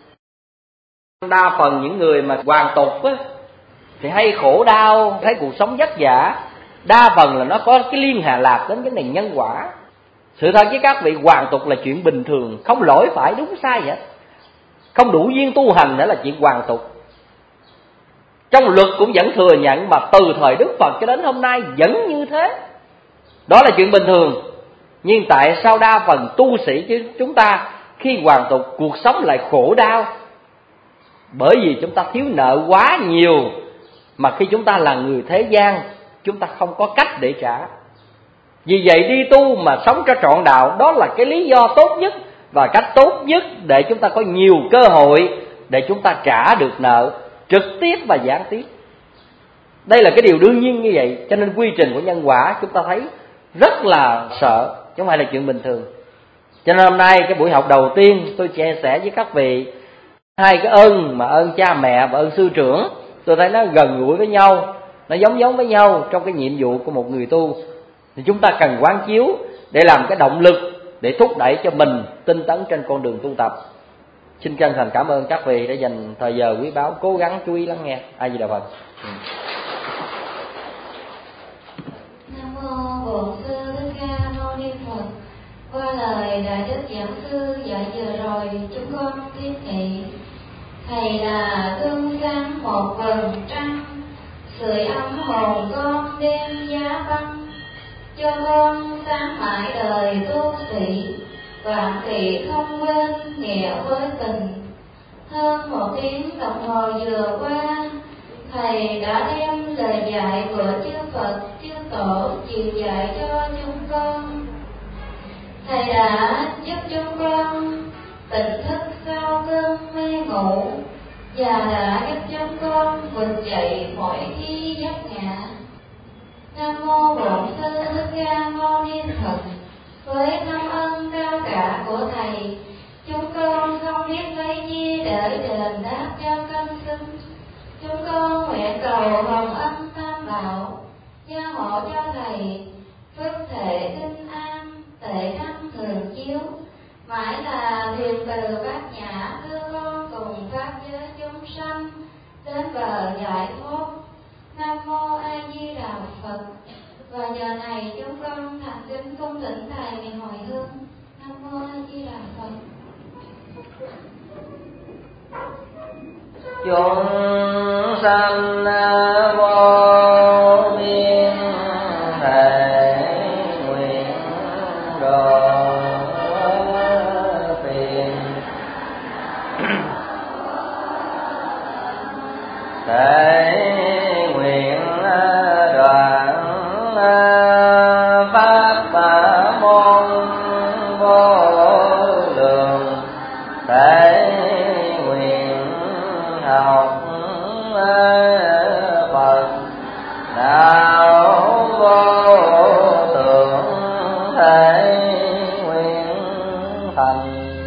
S3: Đa phần những người mà hoàn tục á, thì hay khổ đau, thấy cuộc sống vất vả, đa phần là nó có cái liên hệ lạc đến cái nền nhân quả. Sự thật với các vị, hoàn tục là chuyện bình thường, không lỗi phải đúng sai vậy. Không đủ duyên tu hành nữa là chuyện hoàn tục. Trong luật cũng vẫn thừa nhận, mà từ thời Đức Phật cho đến hôm nay vẫn như thế. Đó là chuyện bình thường. Nhưng tại sao đa phần tu sĩ chứ chúng ta khi hoàn tục cuộc sống lại khổ đau? Bởi vì chúng ta thiếu nợ quá nhiều, mà khi chúng ta là người thế gian chúng ta không có cách để trả. Vì vậy đi tu mà sống cho trọn đạo, đó là cái lý do tốt nhất và cách tốt nhất để chúng ta có nhiều cơ hội để chúng ta trả được nợ trực tiếp và gián tiếp. Đây là cái điều đương nhiên như vậy. Cho nên quy trình của nhân quả chúng ta thấy rất là sợ, chứ không phải là chuyện bình thường. Cho nên hôm nay cái buổi học đầu tiên tôi chia sẻ với các vị hai cái ơn, mà ơn cha mẹ và ơn sư trưởng. Tôi thấy nó gần gũi với nhau, nó giống giống với nhau trong cái nhiệm vụ của một người tu. Thì chúng ta cần quán chiếu để làm cái động lực để thúc đẩy cho mình tinh tấn trên con đường tu tập. Xin chân thành cảm ơn các vị đã dành thời giờ quý báu cố gắng chú ý lắng nghe. A Di Đà Phật.
S1: Nam mô Bổn Sư Thích Ca Mâu Ni Phật. Qua lời đại đức giảng sư dạy vừa rồi, chúng con tiếp nghị thầy là gương sáng một vầng trăng, sưởi ấm hồn con đêm giá băng, cho con sáng mãi đời tu sĩ, vạn thị không quên nghĩa với tình. Hơn một tiếng đồng hồ vừa qua, thầy đã đem lời dạy của chư Phật chư Tổ truyền dạy cho chúng con. Thầy đã giúp chúng con tỉnh thức sau cơn mê ngủ, và đã giúp chúng con vực dậy mỗi khi giấc ngã. Nam mô Bổn Sư Thích Ca Mâu Ni Phật. Với năm ân cao cả của thầy, chúng con không biết lấy gì để đền đáp cho công sinh. Chúng con nguyện cầu hồng ân Tam Bảo gia hộ cho thầy phước thể kinh an, tệ
S4: mãi là thuyền từ bát nhã đưa con cùng pháp giới chúng sanh đến bờ giải thoát. Nam mô A Di Đà Phật. Và giờ này chúng con thành kính cung thỉnh thầy về hồi hương. Nam mô A Di Đà Phật.
S2: Chúng sanh vô biên thể nguyện độ phiền, thể nguyện đoạn pháp môn vô lượng, thể học Phật đạo vô tượng, thể nguyện thành.